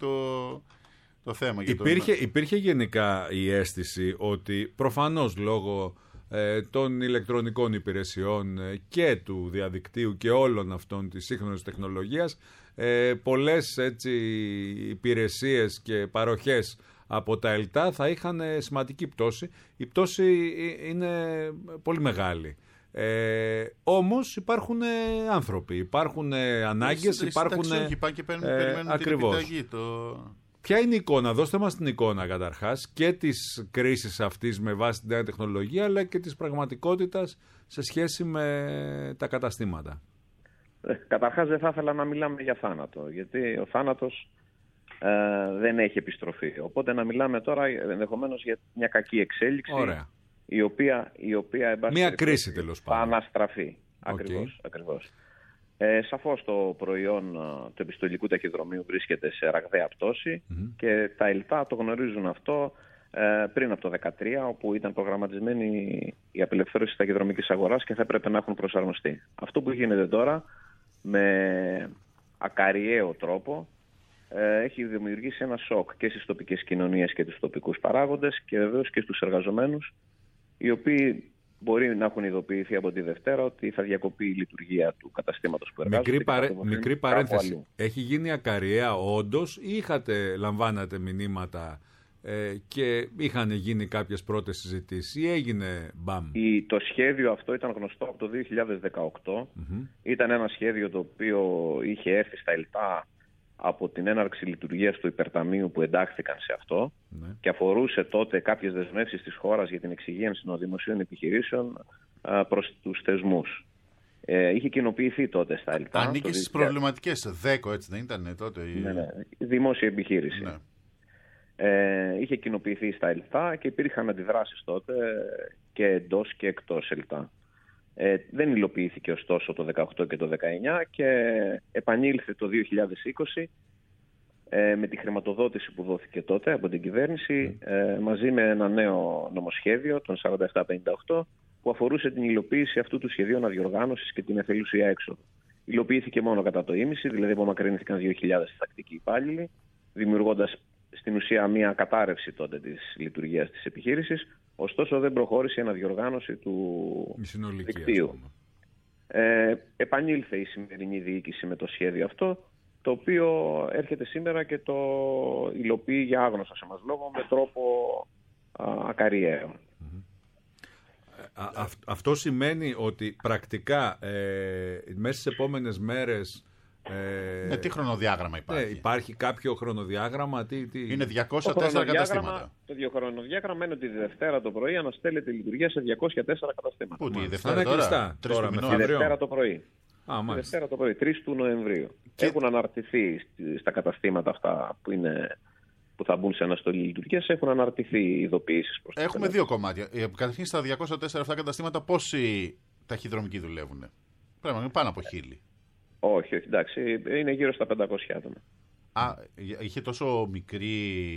το θέμα.
Υπήρχε γενικά η αίσθηση ότι προφανώς λόγω των ηλεκτρονικών υπηρεσιών και του διαδικτύου και όλων αυτών της σύγχρονης τεχνολογίας, πολλές έτσι υπηρεσίες και παροχές από τα ΕΛΤΑ θα είχαν σημαντική πτώση. Η πτώση είναι πολύ μεγάλη. Όμως υπάρχουν άνθρωποι, υπάρχουν ανάγκες, υπάρχουν...
Ακριβώς.
Ποια είναι η εικόνα, δώστε μας την εικόνα καταρχάς και της κρίσης αυτής με βάση την νέα τεχνολογία, αλλά και της πραγματικότητας σε σχέση με τα καταστήματα.
Καταρχάς δεν θα ήθελα να μιλάμε για θάνατο, γιατί ο θάνατος δεν έχει επιστροφή. Οπότε να μιλάμε τώρα ενδεχομένως για μια κακή εξέλιξη.
Ωραία.
Η οποία
μια κρίση τέλος πάντων.
Θα αναστραφεί. Ακριβώς. Σαφώς το προϊόν του επιστολικού ταχυδρομείου βρίσκεται σε ραγδαία πτώση και τα ΕΛΤΑ το γνωρίζουν αυτό πριν από το 2013, όπου ήταν προγραμματισμένη η απελευθέρωση της ταχυδρομικής αγοράς και θα έπρεπε να έχουν προσαρμοστεί. Αυτό που γίνεται τώρα με ακαριαίο τρόπο έχει δημιουργήσει ένα σοκ και στις τοπικές κοινωνίες και τους τοπικούς παράγοντες και βεβαίως και στους εργαζομένους, οι οποίοι μπορεί να έχουν ειδοποιηθεί από τη Δευτέρα ότι θα διακοπεί η λειτουργία του καταστήματος που εργάζονται.
Μικρή παρένθεση. Έχει γίνει ακαριαία όντως ή λαμβάνατε μηνύματα και είχαν γίνει κάποιες πρώτες συζητήσεις ή έγινε μπαμ?
Το σχέδιο αυτό ήταν γνωστό από το 2018. Ήταν ένα σχέδιο το οποίο είχε έρθει στα ΕΛΤΑ από την έναρξη λειτουργίας του υπερταμείου που εντάχθηκαν σε αυτό και αφορούσε τότε κάποιες δεσμεύσεις της χώρας για την εξυγίανση των δημοσίων επιχειρήσεων προς τους θεσμούς. Είχε κοινοποιηθεί τότε στα ΕΛΤΑ.
Ανήκει στις προβληματικές, ΔΕΚΟ έτσι δεν ήταν τότε?
Δημόσια επιχείρηση. Είχε κοινοποιηθεί στα ΕΛΤΑ και υπήρχαν αντιδράσεις τότε και εντός και εκτός ΕΛΤΑ. Δεν υλοποιήθηκε ωστόσο το 2018 και το 2019 και επανήλθε το 2020 με τη χρηματοδότηση που δόθηκε τότε από την κυβέρνηση μαζί με ένα νέο νομοσχέδιο, τον 4758, που αφορούσε την υλοποίηση αυτού του σχεδίου αναδιοργάνωσης και την εθελούσια έξοδο. Υλοποιήθηκε μόνο κατά το ίμιση, δηλαδή απομακρύνθηκαν 2.000 τακτικοί υπάλληλοι, δημιουργώντας στην ουσία μια κατάρρευση τότε της λειτουργίας της επιχείρησης. Ωστόσο δεν προχώρησε η αναδιοργάνωση του δικτύου. Επανήλθε η σημερινή διοίκηση με το σχέδιο αυτό, το οποίο έρχεται σήμερα και το υλοποιεί για άγνωστο σε μας λόγο με τρόπο ακαριαίο.
Αυτό σημαίνει ότι πρακτικά μέσα στις επόμενες μέρες
τι χρονοδιάγραμμα υπάρχει?
Υπάρχει κάποιο χρονοδιάγραμμα?
Είναι 204 καταστήματα.
Το χρονοδιάγραμμα είναι ότι τη Δευτέρα το πρωί αναστέλλεται η λειτουργία σε 204 καταστήματα.
Πού, τη Δευτέρα τώρα?
Τη Δευτέρα το πρωί. Τη Δευτέρα το πρωί, 3 του Νοεμβρίου. Έχουν αναρτηθεί στα καταστήματα αυτά που θα μπουν σε αναστολή λειτουργίας, έχουν αναρτηθεί ειδοποιήσεις προς
Έχουμε δύο κομμάτια. Καταρχήν στα 204 αυτά καταστήματα πόσοι ταχυδρομικοί δουλεύουν? Πρέπει να είναι πάνω από 1.000.
Όχι, εντάξει, είναι γύρω στα 500 άτομα.
Είχε τόσο μικρή...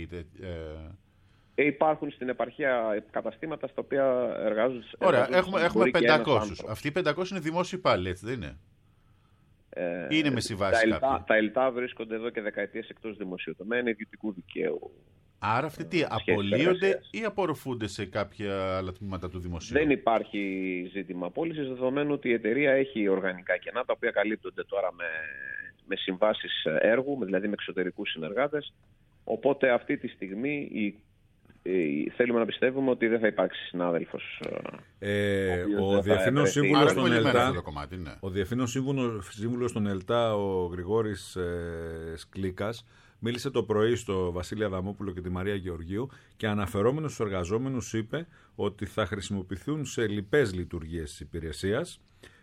Υπάρχουν στην επαρχία καταστήματα στα οποία εργάζονται...
Ωραία, έχουμε 500. Αυτοί οι 500 είναι δημόσιοι υπάλληλοι, έτσι δεν είναι? Είναι με συμβάσεις κάποιοι?
Τα ΕΛΤΑ βρίσκονται εδώ και δεκαετίες εκτός δημοσίου τομέα, είναι ιδιωτικού δικαίου.
Άρα αυτοί τι, απολύονται ή απορροφούνται σε κάποια άλλα τμήματα του δημοσίου?
Δεν υπάρχει ζήτημα απόλυσης, δεδομένου ότι η εταιρεία έχει οργανικά κενά, τα οποία καλύπτονται τώρα με συμβάσεις έργου, δηλαδή με εξωτερικούς συνεργάτες. Οπότε αυτή τη στιγμή θέλουμε να πιστεύουμε ότι δεν θα υπάρξει συνάδελφος.
Ο Διευθύνων Σύμβουλος των ΕΛΤΑ, ο Διευθύνων Σύμβουλος των ΕΛΤΑ, ο Γρηγόρης Σκλίκας, μίλησε το πρωί στο Βασίλη Αδαμόπουλο και τη Μαρία Γεωργίου και αναφερόμενος στους εργαζόμενους είπε ότι θα χρησιμοποιηθούν σε λοιπές λειτουργίες της υπηρεσίας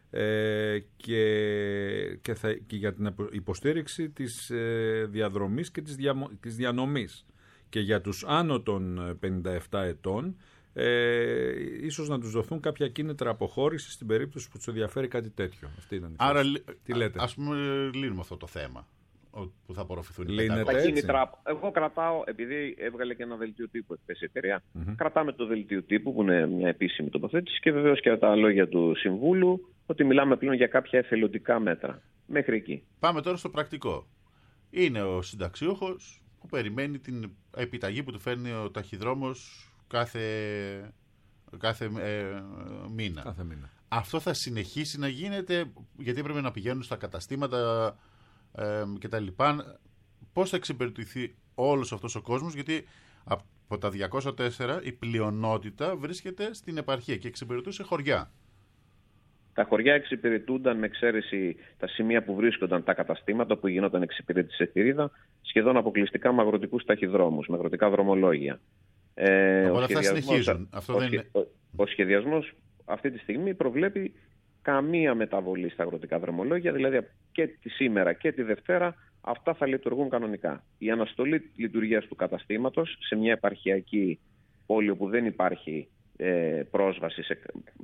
και για την υποστήριξη της διαδρομής και της διανομής. Και για τους άνω των 57 ετών ίσως να τους δοθούν κάποια κίνητρα αποχώρηση στην περίπτωση που τους ενδιαφέρει κάτι τέτοιο. Αυτή ήταν η
Άρα,
τι λέτε?
ας πούμε, λύνουμε αυτό το θέμα που θα απορροφηθούν οι
τα κίνητρα. Εγώ κρατάω, επειδή έβγαλε και ένα δελτίο τύπου η εταιρεία, κρατάμε το δελτίο τύπου που είναι μια επίσημη τοποθέτηση και βεβαίως και τα λόγια του Συμβούλου ότι μιλάμε πλέον για κάποια εθελοντικά μέτρα. Μέχρι εκεί.
Πάμε τώρα στο πρακτικό. Είναι ο συνταξιούχος που περιμένει την επιταγή που του φέρνει ο ταχυδρόμος κάθε κάθε μήνα. Αυτό θα συνεχίσει να γίνεται, γιατί έπρεπε να πηγαίνουν στα καταστήματα και τα λοιπά. Πώς θα εξυπηρετηθεί όλος αυτός ο κόσμος, γιατί από τα 204 η πλειονότητα βρίσκεται στην επαρχία και εξυπηρετούσε χωριά.
Τα χωριά εξυπηρετούνταν, με εξαίρεση τα σημεία που βρίσκονταν τα καταστήματα που γινόταν εξυπηρέτηση σε θηρίδα, σχεδόν αποκλειστικά με αγροτικούς ταχυδρόμους, με αγροτικά δρομολόγια.
Θα συνεχίζουν.
Ο σχεδιασμός αυτή τη στιγμή προβλέπει καμία μεταβολή στα αγροτικά δρομολόγια, δηλαδή και τη σήμερα και τη Δευτέρα αυτά θα λειτουργούν κανονικά. Η αναστολή λειτουργίας του καταστήματος σε μια επαρχιακή πόλη όπου δεν υπάρχει πρόσβαση σε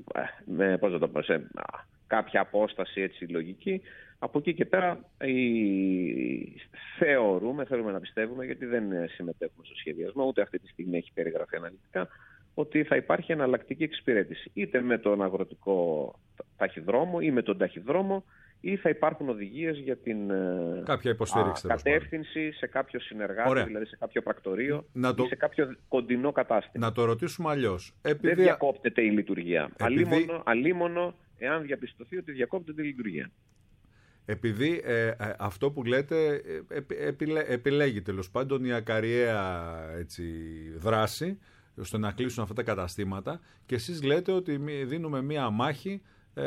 κάποια απόσταση έτσι λογική, από εκεί και πέρα θέλουμε να πιστεύουμε, γιατί δεν συμμετέχουμε στο σχεδιασμό, ούτε αυτή τη στιγμή έχει περιγραφεί αναλυτικά, ότι θα υπάρχει εναλλακτική εξυπηρέτηση, είτε με τον αγροτικό ταχυδρόμο ή με τον ταχυδρόμο, ή θα υπάρχουν οδηγίες για την
κάποια υποστήριξη,
κατεύθυνση σε κάποιο συνεργάτη, δηλαδή σε κάποιο πρακτορείο ή σε κάποιο κοντινό κατάστημα.
Να το ρωτήσουμε αλλιώς.
Δεν διακόπτεται η λειτουργία. Αλίμονο εάν διαπιστωθεί ότι διακόπτεται η λειτουργία.
Επειδή αυτό που λέτε επιλέγει τέλος πάντων η ακαριαία δράση ώστε να κλείσουν αυτά τα καταστήματα, και εσείς λέτε ότι δίνουμε μία μάχη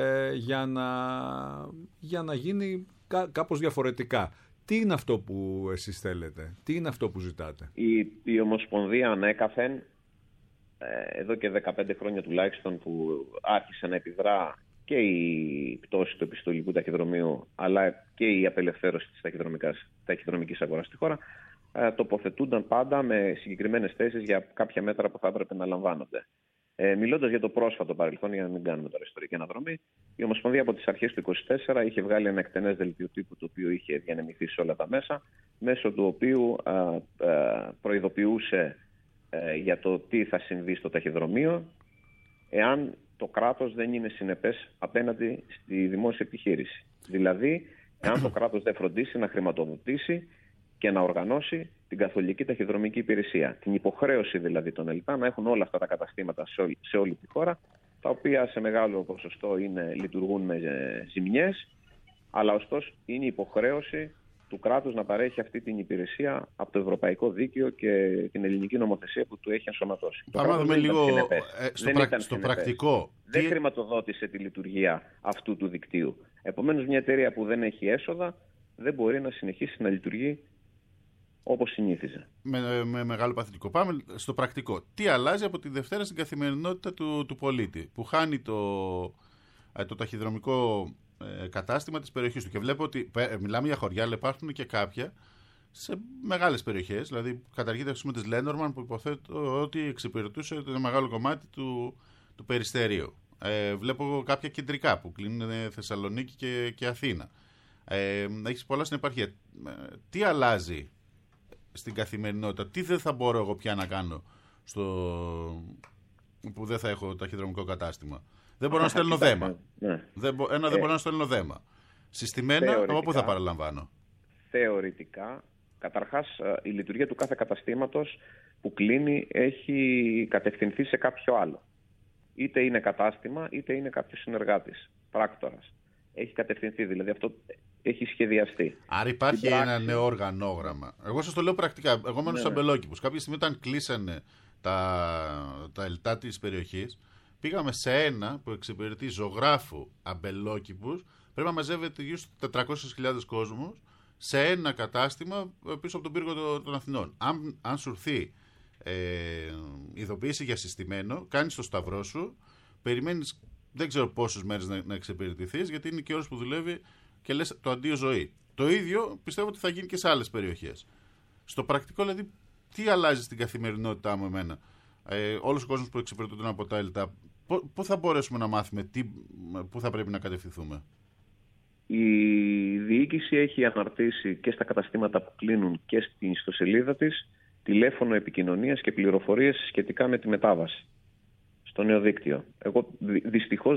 για να γίνει κάπως διαφορετικά. Τι είναι αυτό που εσείς θέλετε, τι είναι αυτό που ζητάτε?
Η Ομοσπονδία ανέκαθεν, εδώ και 15 χρόνια τουλάχιστον, που άρχισε να επιδρά και η πτώση του επιστολικού ταχυδρομείου αλλά και η απελευθέρωση της ταχυδρομικής αγοράς στη χώρα, τοποθετούνταν πάντα με συγκεκριμένες θέσεις για κάποια μέτρα που θα έπρεπε να λαμβάνονται. Μιλώντας για το πρόσφατο παρελθόν, για να μην κάνουμε τώρα ιστορική αναδρομή, η Ομοσπονδία από τις αρχές του 2024 είχε βγάλει ένα εκτενές δελτίο τύπου, το οποίο είχε διανεμηθεί σε όλα τα μέσα, μέσω του οποίου προειδοποιούσε για το τι θα συμβεί στο ταχυδρομείο εάν το κράτος δεν είναι συνεπές απέναντι στη δημόσια επιχείρηση. Δηλαδή, εάν το κράτος δεν φροντίσει να χρηματοδοτήσει και να οργανώσει την καθολική ταχυδρομική υπηρεσία. Την υποχρέωση δηλαδή των ΕΛΤΑ να έχουν όλα αυτά τα καταστήματα σε όλη τη χώρα, τα οποία σε μεγάλο ποσοστό λειτουργούν με ζημιές, αλλά ωστόσο είναι υποχρέωση του κράτους να παρέχει αυτή την υπηρεσία από το ευρωπαϊκό δίκαιο και την ελληνική νομοθεσία που του έχει ενσωματώσει.
Πάμε να δούμε λίγο στο πρακτικό.
Δεν χρηματοδότησε τη λειτουργία αυτού του δικτύου. Επομένως, μια εταιρεία που δεν έχει έσοδα δεν μπορεί να συνεχίσει να λειτουργεί όπως συνήθιζε.
Με μεγάλο παθητικό. Πάμε στο πρακτικό. Τι αλλάζει από τη Δευτέρα στην καθημερινότητα του πολίτη, που χάνει το ταχυδρομικό κατάστημα της περιοχής του? Και βλέπω ότι μιλάμε για χωριά, αλλά υπάρχουν και κάποια σε μεγάλες περιοχές. Δηλαδή, καταργείται της Λένορμαν, που υποθέτω ότι εξυπηρετούσε ένα μεγάλο κομμάτι του Περιστερίου. Βλέπω κάποια κεντρικά που κλείνουν Θεσσαλονίκη και Αθήνα. Έχεις πολλά στην επαρχία. Τι αλλάζει στην καθημερινότητα? Τι δεν θα μπορώ εγώ πια να κάνω που δεν θα έχω ταχυδρομικό κατάστημα? Δεν μπορώ να στέλνω δέμα. Ναι. Δεν μπορώ να στέλνω δέμα. Συστημένα, από πού θα παραλαμβάνω?
Θεωρητικά, καταρχάς, η λειτουργία του κάθε καταστήματος που κλείνει έχει κατευθυνθεί σε κάποιο άλλο. Είτε είναι κατάστημα, είτε είναι κάποιος συνεργάτης, πράκτορας. Έχει κατευθυνθεί, δηλαδή αυτό έχει σχεδιαστεί.
Άρα υπάρχει ένα νέο οργανόγραμμα. Εγώ σας το λέω πρακτικά. Εγώ μένω στους αμπελόκηπους. Κάποια στιγμή, όταν κλείσανε τα ΕΛΤΑ της περιοχής, πήγαμε σε ένα που εξυπηρετεί ζωγράφου αμπελόκηπους. Πρέπει να μαζεύεται γύρω στους 400.000 κόσμους σε ένα κατάστημα πίσω από τον πύργο των Αθηνών. Αν σου έρθει ειδοποίηση για συστημένο, κάνεις το σταυρό σου, περιμένεις δεν ξέρω πόσες μέρες να εξυπηρετηθείς, γιατί είναι και ώρες που δουλεύει και λες το αντίο ζωή. Το ίδιο πιστεύω ότι θα γίνει και σε άλλες περιοχές. Στο πρακτικό, δηλαδή, τι αλλάζει στην καθημερινότητά μου εμένα? Όλος ο κόσμος που εξυπηρετούνται από τα ΕΛΤΑ, πού θα μπορέσουμε να μάθουμε, πού θα πρέπει να κατευθυνθούμε?
Η διοίκηση έχει αναρτήσει και στα καταστήματα που κλείνουν και στην ιστοσελίδα της τηλέφωνο επικοινωνίας και πληροφορίες σχετικά με τη μετάβαση στο νέο δίκτυο. Εγώ δυστυχώς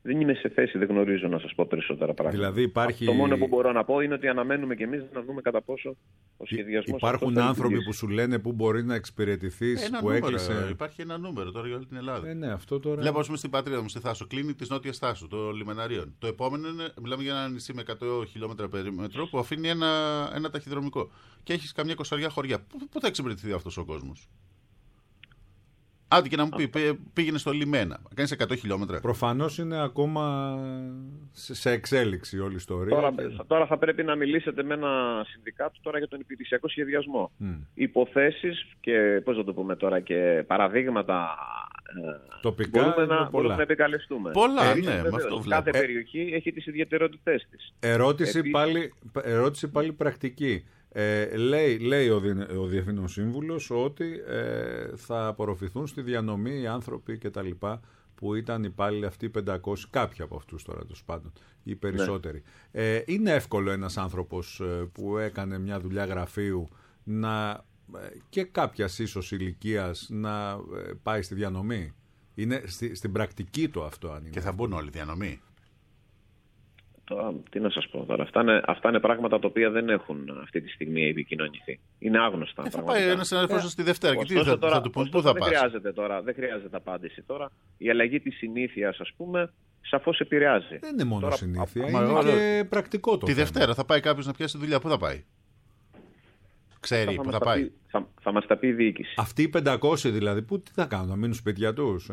δεν είμαι σε θέση, δεν γνωρίζω να σας πω περισσότερα πράγματα.
Δηλαδή υπάρχει...
Το μόνο που μπορώ να πω είναι ότι αναμένουμε κι εμείς να δούμε κατά πόσο ο σχεδιασμός...
Υπάρχουν άνθρωποι που σου λένε πού μπορεί να εξυπηρετηθείς, που
νούμερο,
έκλεισε...
Υπάρχει ένα νούμερο τώρα για όλη την Ελλάδα.
Ναι, αυτό τώρα...
Βλέπω, ας πούμε, στην πατρίδα μου, στη Θάσο, κλείνει της Νότιας Θάσου, το λιμεναρίων. Το επόμενο είναι, μιλάμε για ένα νησί με 100 χιλιόμετρα περίμετρο που αφήνει ένα ταχυδρομικό. Και έχεις καμιά 20 χωριά. Πού θα εξυπηρετηθεί αυτός ο κόσμος? Άντε και να μου πει, πήγαινε στο λιμένα. Κάνεις 100 χιλιόμετρα.
Προφανώς είναι ακόμα σε εξέλιξη όλη η ιστορία.
Τώρα θα πρέπει να μιλήσετε με ένα συνδικάτο τώρα για τον υπηρεσιακό σχεδιασμό. Υποθέσεις και, πώς θα το πούμε τώρα, και παραδείγματα
τοπικά
μπορούμε να επικαλεστούμε.
Πολλά, ναι, με αυτό βλέπω.
Κάθε περιοχή έχει τις ιδιαιτερότητές της.
Ερώτηση πάλι πρακτική. Λέει ο Διευθύνων Σύμβουλος ότι θα απορροφηθούν στη διανομή οι άνθρωποι και τα λοιπά που ήταν υπάλληλοι αυτοί 500, κάποιοι από αυτούς τώρα τους πάντων, οι περισσότεροι. Ναι. Είναι εύκολο ένας άνθρωπος που έκανε μια δουλειά γραφείου και κάποιας ίσως ηλικίας να πάει στη διανομή? Είναι στην πρακτική του αυτό αν είναι?
Και θα μπουν όλοι διανομή?
Τώρα, τι να σας πω τώρα. Αυτά είναι πράγματα τα οποία δεν έχουν αυτή τη στιγμή επικοινωνηθεί. Είναι άγνωστα.
Θα πάει ένας συνάδελφος στη Δευτέρα και τι θα του πούν, πού θα πας?
Δεν χρειάζεται απάντηση τώρα. Η αλλαγή της συνήθειας, ας πούμε, σαφώς επηρεάζει.
Δεν είναι μόνο συνήθεια, είναι και πρακτικό το
Τη Δευτέρα θα πάει κάποιος να πιάσει δουλειά, πού θα πάει? Ξέρει που θα πάει?
Θα μας τα πει η διοίκηση.
Αυτοί οι 500 δηλαδή, τι θα κάνουν, να μείνουν σπίτια τους?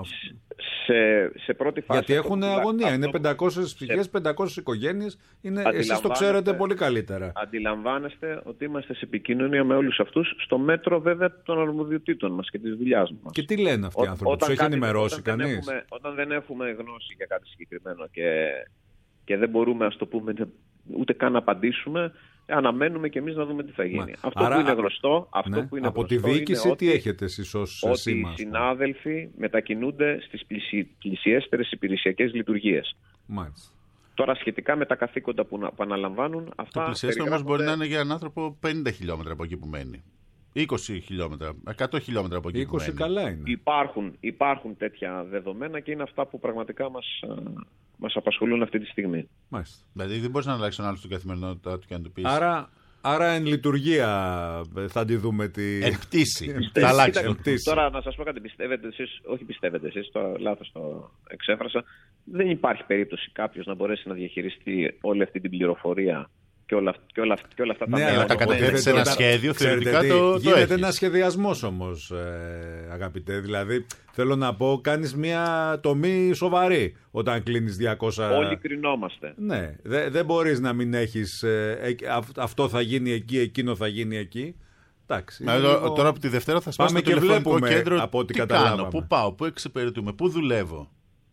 Σε πρώτη φάση.
Γιατί έχουν αγωνία. Είναι 500 ψυχές, 500 οικογένειες. Εσείς το ξέρετε πολύ καλύτερα.
Αντιλαμβάνεστε ότι είμαστε σε επικοινωνία με όλους αυτούς, στο μέτρο βέβαια των αρμοδιοτήτων μας και της δουλειάς μας.
Και τι λένε αυτοί οι άνθρωποι, τους έχει ενημερώσει κανείς?
Όταν δεν έχουμε γνώση για κάτι συγκεκριμένο και δεν μπορούμε, ας το πούμε, ούτε καν να απαντήσουμε, αναμένουμε και εμείς να δούμε τι θα γίνει. Αυτό που είναι γνωστό,
από τη διοίκηση τι έχετε εσείς ως σήμα?
Ότι οι συνάδελφοι μετακινούνται στις πλησιέστερες υπηρεσιακές λειτουργίες.
Μάλιστα.
Τώρα σχετικά με τα καθήκοντα που αναλαμβάνουν, αυτά...
Το πλησιέστερο όμως μπορεί να είναι για έναν άνθρωπο 50 χιλιόμετρα από εκεί που μένει. 20 χιλιόμετρα, 100 χιλιόμετρα από εκεί που μένει.
20 καλά είναι.
Υπάρχουν τέτοια δεδομένα και είναι αυτά που πραγματικά μας απασχολούν αυτή τη στιγμή.
Μάλιστα.
Δηλαδή δεν μπορείς να αλλάξεις τον άλλο στην καθημερινότητά του και να του πεις.
Άρα εν λειτουργία θα τη δούμε
εν πτήση. Θα αλλάξει.
Τώρα να σας πω κάτι, πιστεύετε εσείς, όχι πιστεύετε εσείς, τώρα λάθος το εξέφρασα, δεν υπάρχει περίπτωση κάποιος να μπορέσει να διαχειριστεί όλη αυτή την πληροφορία και όλα αυτά τα
μέτρα. Τα κατεβαίνει σε ένα σχέδιο, θεωρητικά
γίνεται ένας σχεδιασμός όμως, αγαπητέ. Δηλαδή, θέλω να πω, κάνεις μια τομή σοβαρή όταν κλείνεις 200...
Όλοι κρινόμαστε.
Ναι, δεν μπορείς να μην έχεις αυτό θα γίνει εκεί, εκείνο θα γίνει εκεί. Εντάξει,
τώρα από τη Δευτέρα θα σπάσουμε το τηλεφωνικό κέντρο. Από ό,τι καταλάβαμε. Πού πάω, πού εξυπηρετούμε, πού δουλεύω.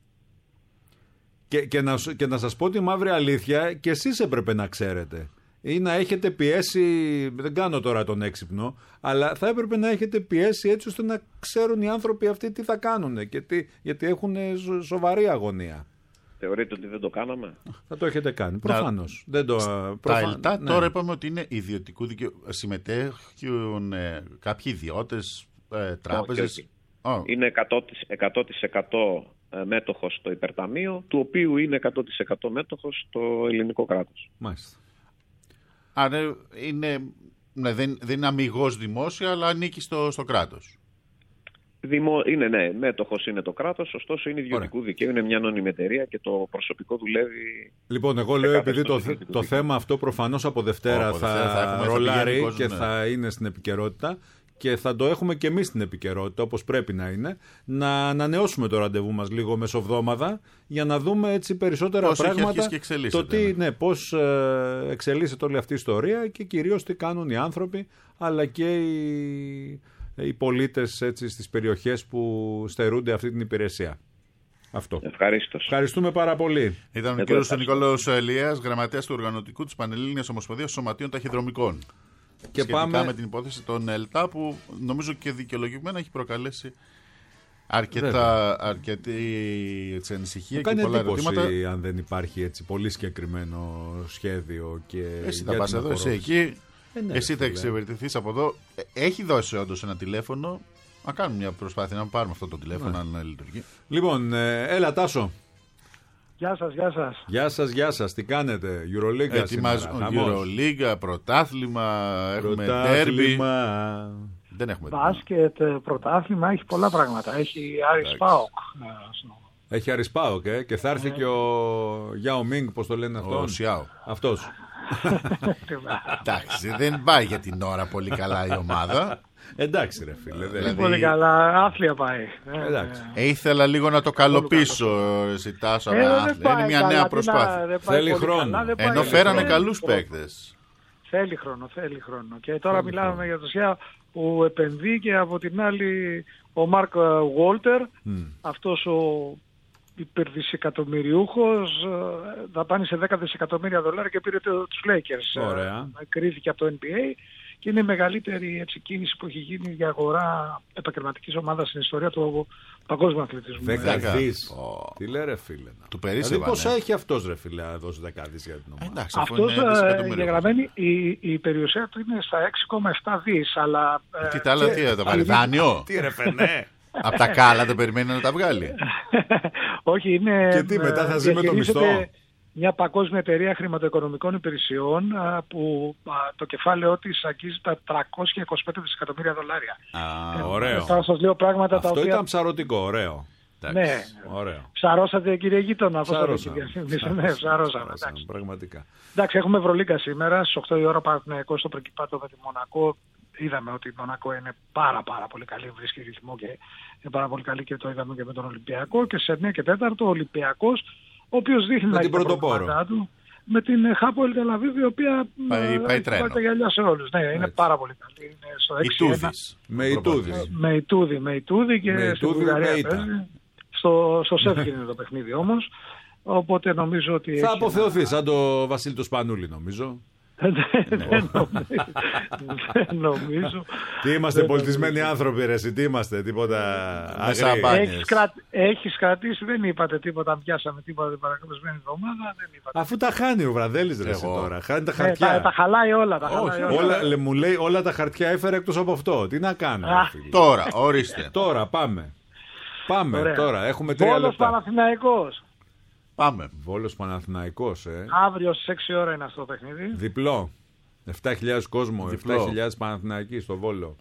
Και να σας πω τη μαύρη αλήθεια, και εσείς έπρεπε να ξέρετε ή να έχετε πιέσει, δεν κάνω τώρα τον έξυπνο, αλλά θα έπρεπε να έχετε πιέσει έτσι ώστε να ξέρουν οι άνθρωποι αυτοί τι θα κάνουν και γιατί έχουν σοβαρή αγωνία.
Θεωρείτε ότι δεν το κάναμε?
Θα το έχετε κάνει, προφανώς.
Τα ΕΛΤΑ τώρα είπαμε ότι είναι ιδιωτικού δικαίου. Συμμετέχουν κάποιοι ιδιώτες, τράπεζες.
Είναι 100% μέτοχος στο υπερταμείο, του οποίου είναι 100% μέτοχος το ελληνικό κράτος.
Μάλιστα.
Άρα δεν είναι αμιγώς δημόσια, αλλά ανήκει στο κράτος.
Ναι, μέτοχος είναι το κράτος, ωστόσο είναι ιδιωτικού δικαίου, είναι μια ανώνυμη εταιρεία και το προσωπικό δουλεύει.
Λοιπόν, εγώ λέω, επειδή το θέμα αυτό προφανώς από Δευτέρα θα ρολάρει και θα είναι στην επικαιρότητα, και θα το έχουμε και εμείς στην επικαιρότητα, όπως πρέπει να είναι, να ανανεώσουμε το ραντεβού μας λίγο μεσοβδόμαδα για να δούμε έτσι περισσότερα πράγματα. Πώς εξελίσσεται όλη αυτή η ιστορία και κυρίως τι κάνουν οι άνθρωποι, αλλά και οι πολίτες έτσι, στις περιοχές που στερούνται αυτή την υπηρεσία. Αυτό. Ευχαριστούμε πάρα πολύ.
Ήταν ο κ. Νικόλαος Ελίας, γραμματέας του Οργανωτικού της Πανελλήνιας Ομοσπονδίας Σωματείων Ταχυδρομικών. Και σχετικά με την υπόθεση των ΕΛΤΑ, που νομίζω και δικαιολογημένα έχει προκαλέσει αρκετή ανησυχία και πολλά ερωτήματα.
Αν δεν υπάρχει έτσι πολύ συγκεκριμένο σχέδιο και.
Εσύ θα πας εδώ, εσύ εκεί. Εσύ θα εξυπηρετηθείς από εδώ. Έχει δώσει όντως ένα τηλέφωνο. Να κάνουμε μια προσπάθεια να πάρουμε αυτό το τηλέφωνο, αν λειτουργεί.
Λοιπόν, έλα Τάσο. Γεια σας. Τι κάνετε, Euroliga?
Ετοιμάζουμε Euroliga, πρωτάθλημα, έχουμε derby. Δεν έχουμε
μπάσκετ, πρωτάθλημα, έχει πολλά πράγματα. Έχει Άρης ΠΑΟΚ.
Έχει Άρης ΠΑΟΚ, και θα έρθει και ο Γιάο Μίνγκ, πώς το λένε αυτόν.
Ο Σιάο.
Αυτός.
Εντάξει, δεν πάει για την ώρα πολύ καλά η ομάδα.
Εντάξει ρε φίλε.
Δηλαδή... Πολύ καλά, άθλια πάει.
Ήθελα λίγο να το καλοπίσω, Τάσο. Είναι μια νέα προσπάθεια.
Θέλει χρόνο.
Ενώ φέρανε καλούς παίκτες.
Θέλει χρόνο. Και τώρα μιλάμε για το ΣΙΑ που επενδύει, και από την άλλη ο Μάρκ Βόλτερ, αυτός ο υπερδισεκατομμυριούχος, δαπάνησε $10 δισεκατομμύρια και πήρε τους Lakers.
Ωραία.
Κρίθηκε από το NBA και είναι η μεγαλύτερη κίνηση που έχει γίνει για αγορά επαγγελματικής ομάδας στην ιστορία του παγκόσμιου αθλητισμού.
10 δις. Τι λέει ρε φίλε.
Του περίσσευαν.
Δηλαδή πόσα έχει αυτός ρε φίλε να δώσει 10 δις για την ομάδα.
Αυτός διαγραμμένη η περιουσία του είναι στα 6,7 δις. Αλλά,
τι τα άλλα, τι θα βάλει, δάνειο.
Τι ρε φαινέ.
Από τα κάλα δεν περιμένει να τα βγάλει.
Όχι, είναι.
Και τι μετά θα ζει με το μισθό.
Μια παγκόσμια εταιρεία χρηματοοικονομικών υπηρεσιών που το κεφάλαιό της αγγίζει τα $325 δισεκατομμύρια.
Ωραίο.
Θα σας λέω πράγματα
αυτό
τα οποία...
ήταν ψαρωτικό, ωραίο.
Ναι,
ωραίο.
Ψαρώσατε κύριε γείτονα.
Ψαρώσαμε. Πραγματικά.
Εντάξει, έχουμε Ευρωλίγκα σήμερα, στις 8 η ώρα Παναθηναϊκός στο Πρικυπάτο με τη Μονακό. Είδαμε ότι η Μονακό είναι πάρα πολύ καλή, βρίσκει ρυθμό και είναι πάρα πολύ καλή, και το είδαμε και με τον Ολυμπιακό. Και σε 9 και 4 ο Ολυμπιακός, ο οποίος δείχνει να έχει τα προβλήματά του, με την Χάπολ Τελαβίβ, η οποία
πάει τρένο.
Τα γυαλιά σε όλους. Ναι, είναι πάρα πολύ καλή. Είναι στο 6-1. Με Ιτούδη και στη Βουλγαρία παίζει. Στο Σέφκιν είναι το παιχνίδι όμως. Οπότε νομίζω ότι...
Θα αποθεωθεί σαν το Βασίλη το Σπανούλη νομίζω.
Δεν νομίζω.
Τι είμαστε πολιτισμένοι άνθρωποι ρε, εσύ τι είμαστε, τίποτα
Έχεις κρατήσει, δεν είπατε τίποτα, πιάσαμε τίποτα την παρακολουθημένη εβδομάδα.
Αφού τα χάνει ο Βραδέλης ρε τώρα, χάνει τα χαρτιά.
Τα χαλάει όλα.
Μου λέει όλα τα χαρτιά έφερε εκτός από αυτό, τι να κάνω.
Τώρα, ορίστε.
Τώρα πάμε τώρα, έχουμε 3 λεπτά.
Βόλος Παναθηναϊκός.
Πάμε.
Βόλος Παναθηναϊκός,
Αύριο στις 6 ώρα είναι αυτό το παιχνίδι.
Διπλό. 7.000 κόσμο, 7.000 Παναθηναϊκοί στο Βόλο.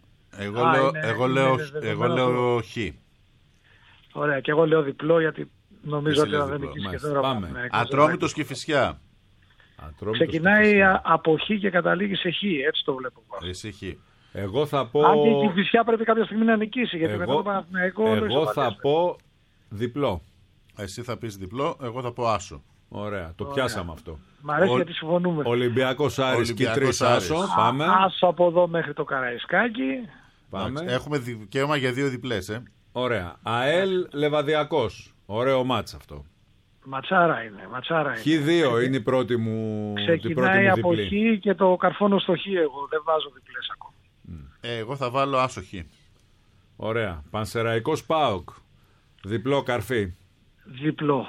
Εγώ λέω χ.
Ωραία, και εγώ λέω διπλό, γιατί νομίζω ότι δεν νικήσει και τώρα.
Πάμε. Ατρόμητος και Φυσιά.
Ξεκινάει από χ και καταλήγει σε χ, έτσι το βλέπω.
Εσύ χ.
Εγώ θα πω...
Αν και η Φυσιά πρέπει κάποια στιγμή να νικήσει, γιατί μετά το Παναθηναϊκό...
Εγώ θα πω διπλό.
Εσύ θα πεις διπλό, εγώ θα πω άσο.
Ωραία, το πιάσαμε αυτό.
Μ' αρέσει γιατί συμφωνούμε.
Ολυμπιακός Άρης και 3 άσο. Πάμε.
Άσο από εδώ μέχρι το Καραϊσκάκι.
Πάμε. Έχουμε δικαίωμα για 2 διπλές.
Ωραία. ΑΕΛ Λεβαδιακός. Ωραίο μάτς αυτό.
Ματσάρα είναι.
Χ2 είναι η πρώτη μου διπλή.
Ξεκινάει από χ και το καρφώνω στο χ εγώ. Δεν βάζω διπλές ακόμα.
Εγώ θα βάλω άσο χ.
Ωραία. Πανσεραϊκός ΠΑΟΚ. Διπλό καρφί.
Διπλό.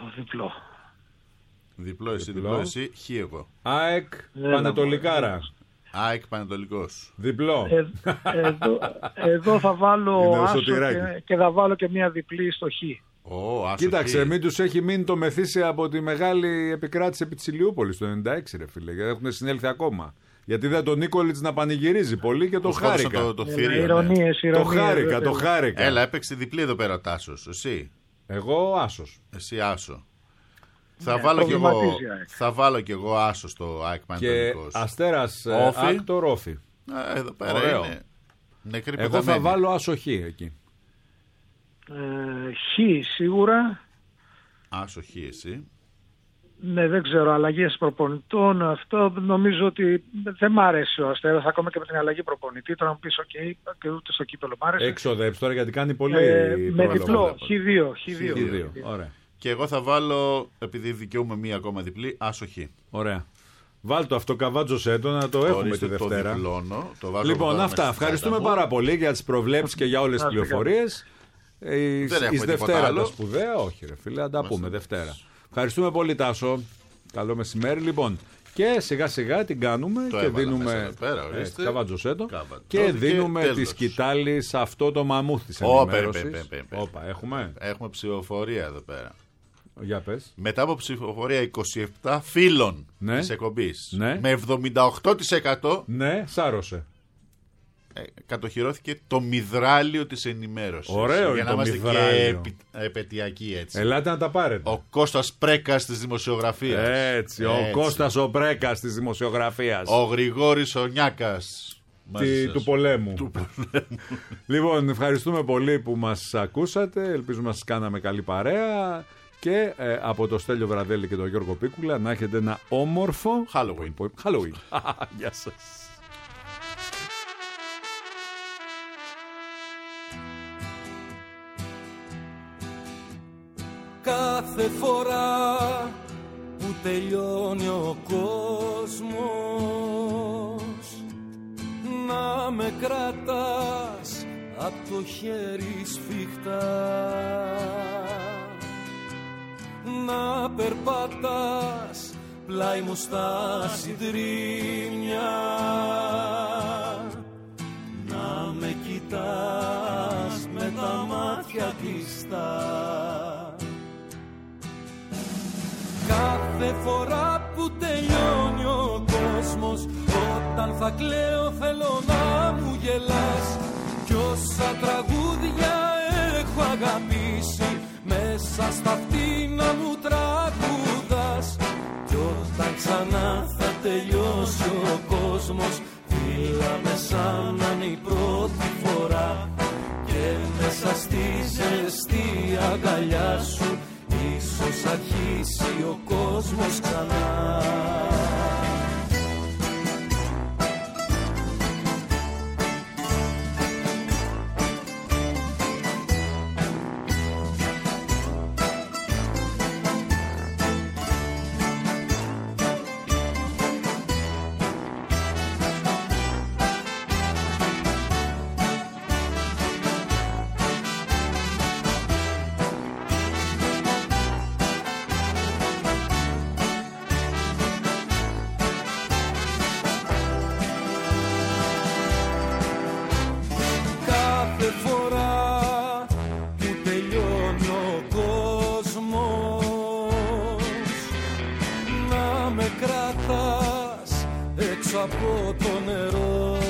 Διπλό εσύ, χ εγώ.
ΑΕΚ Πανετολικάρα.
ΑΕΚ Πανετολικός.
Διπλό.
Εδώ θα βάλω άσο και θα βάλω και μια διπλή στο χ.
Κοίταξε, μην τους έχει μείνει το μεθύσι από τη μεγάλη επικράτηση επί της Ηλιούπολης το 96 ρε φίλε, γιατί έχουν συνέλθει ακόμα. Γιατί είδα τον Νίκολιτς να πανηγυρίζει πολύ και το χάρηκα. Το χάρηκα.
Έλα, έπαιξε διπλή εδώ πέρα Τάσος, εσύ.
Εγώ άσος.
Εσύ άσο. Θα βάλω κι εγώ άσο στο ΑΕΚ Πανετολικός.
Και Αστέρας Άκτορ Όφι.
Εδώ πέρα είναι νεκρή πεθαμένη.
Εγώ θα βάλω άσο χ εκεί.
Χ σίγουρα.
Άσο χ εσύ.
Ναι, δεν ξέρω, αλλαγές προπονητών, αυτό νομίζω ότι δεν μ' αρέσει ο Αστέρας, ακόμα και με την αλλαγή προπονητή, τώρα μου πεις ok, και ούτε στο κύπελο μ' άρεσε.
Έξοδεψε τώρα γιατί κάνει πολύ...
με διπλό,
Χ2. Ωραία.
Και εγώ θα βάλω, επειδή δικαιούμαι μία ακόμα διπλή, άσο χ.
Ωραία. Βάλ' το αυτό, καβάτζωσέ το, να το έχουμε τη Δευτέρα. Λοιπόν, αυτά. Ευχαριστούμε πάρα πολύ για τις προβλέψεις και για όλες τις πληροφορίες. Εις Δευτέρα τα σπουδαία, όχι ρε φίλε, να τα πούμε Δευτέρα. Ευχαριστούμε πολύ Τάσο. Καλό μεσημέρι. Λοιπόν, και σιγά σιγά την κάνουμε και δίνουμε καβάτζοσέτο και δίνουμε τη σκητάλη σε αυτό το μαμούθ της ενημέρωσης.
Έχουμε ψηφοφορία εδώ πέρα.
Για πες.
Μετά από ψηφοφορία 27 φίλων της εκπομπής, με 78%,
σάρωσε.
Κατοχυρώθηκε το μυδράλιο της ενημέρωσης.
Ωραίο, για
να είμαστε και επαιτειακοί, έτσι.
Ελάτε να τα πάρετε.
Ο Κώστας Πρέκας της δημοσιογραφίας.
Έτσι, ο Κώστας ο Πρέκας της δημοσιογραφίας.
Ο Γρηγόρης ο Νιάκας
του πολέμου. Λοιπόν, ευχαριστούμε πολύ που μας ακούσατε. Ελπίζουμε να σας κάναμε καλή παρέα. Και από το Στέλιο Βραδέλη και τον Γιώργο Πίκουλα να έχετε ένα όμορφο Halloween. Γεια σας.
Κάθε φορά που τελειώνει ο κόσμος, να με κρατάς απ' το χέρι σφιχτά, να περπατάς πλάι μου στα συντρίμμια, να με κοιτάς με τα μάτια κλειστά. Κάθε φορά που τελειώνει ο κόσμος, όταν θα κλαίω θέλω να μου γελάς. Κι όσα τραγούδια έχω αγαπήσει, μέσα στα αυτή να μου τραγουδάς. Κι όταν ξανά θα τελειώσει ο κόσμος, φύλαμε σαν να είναι η πρώτη φορά. Και μέσα στη ζεστή αγκαλιά σου ίσως αρχίσει ο κόσμος ξανά. Από το νερό,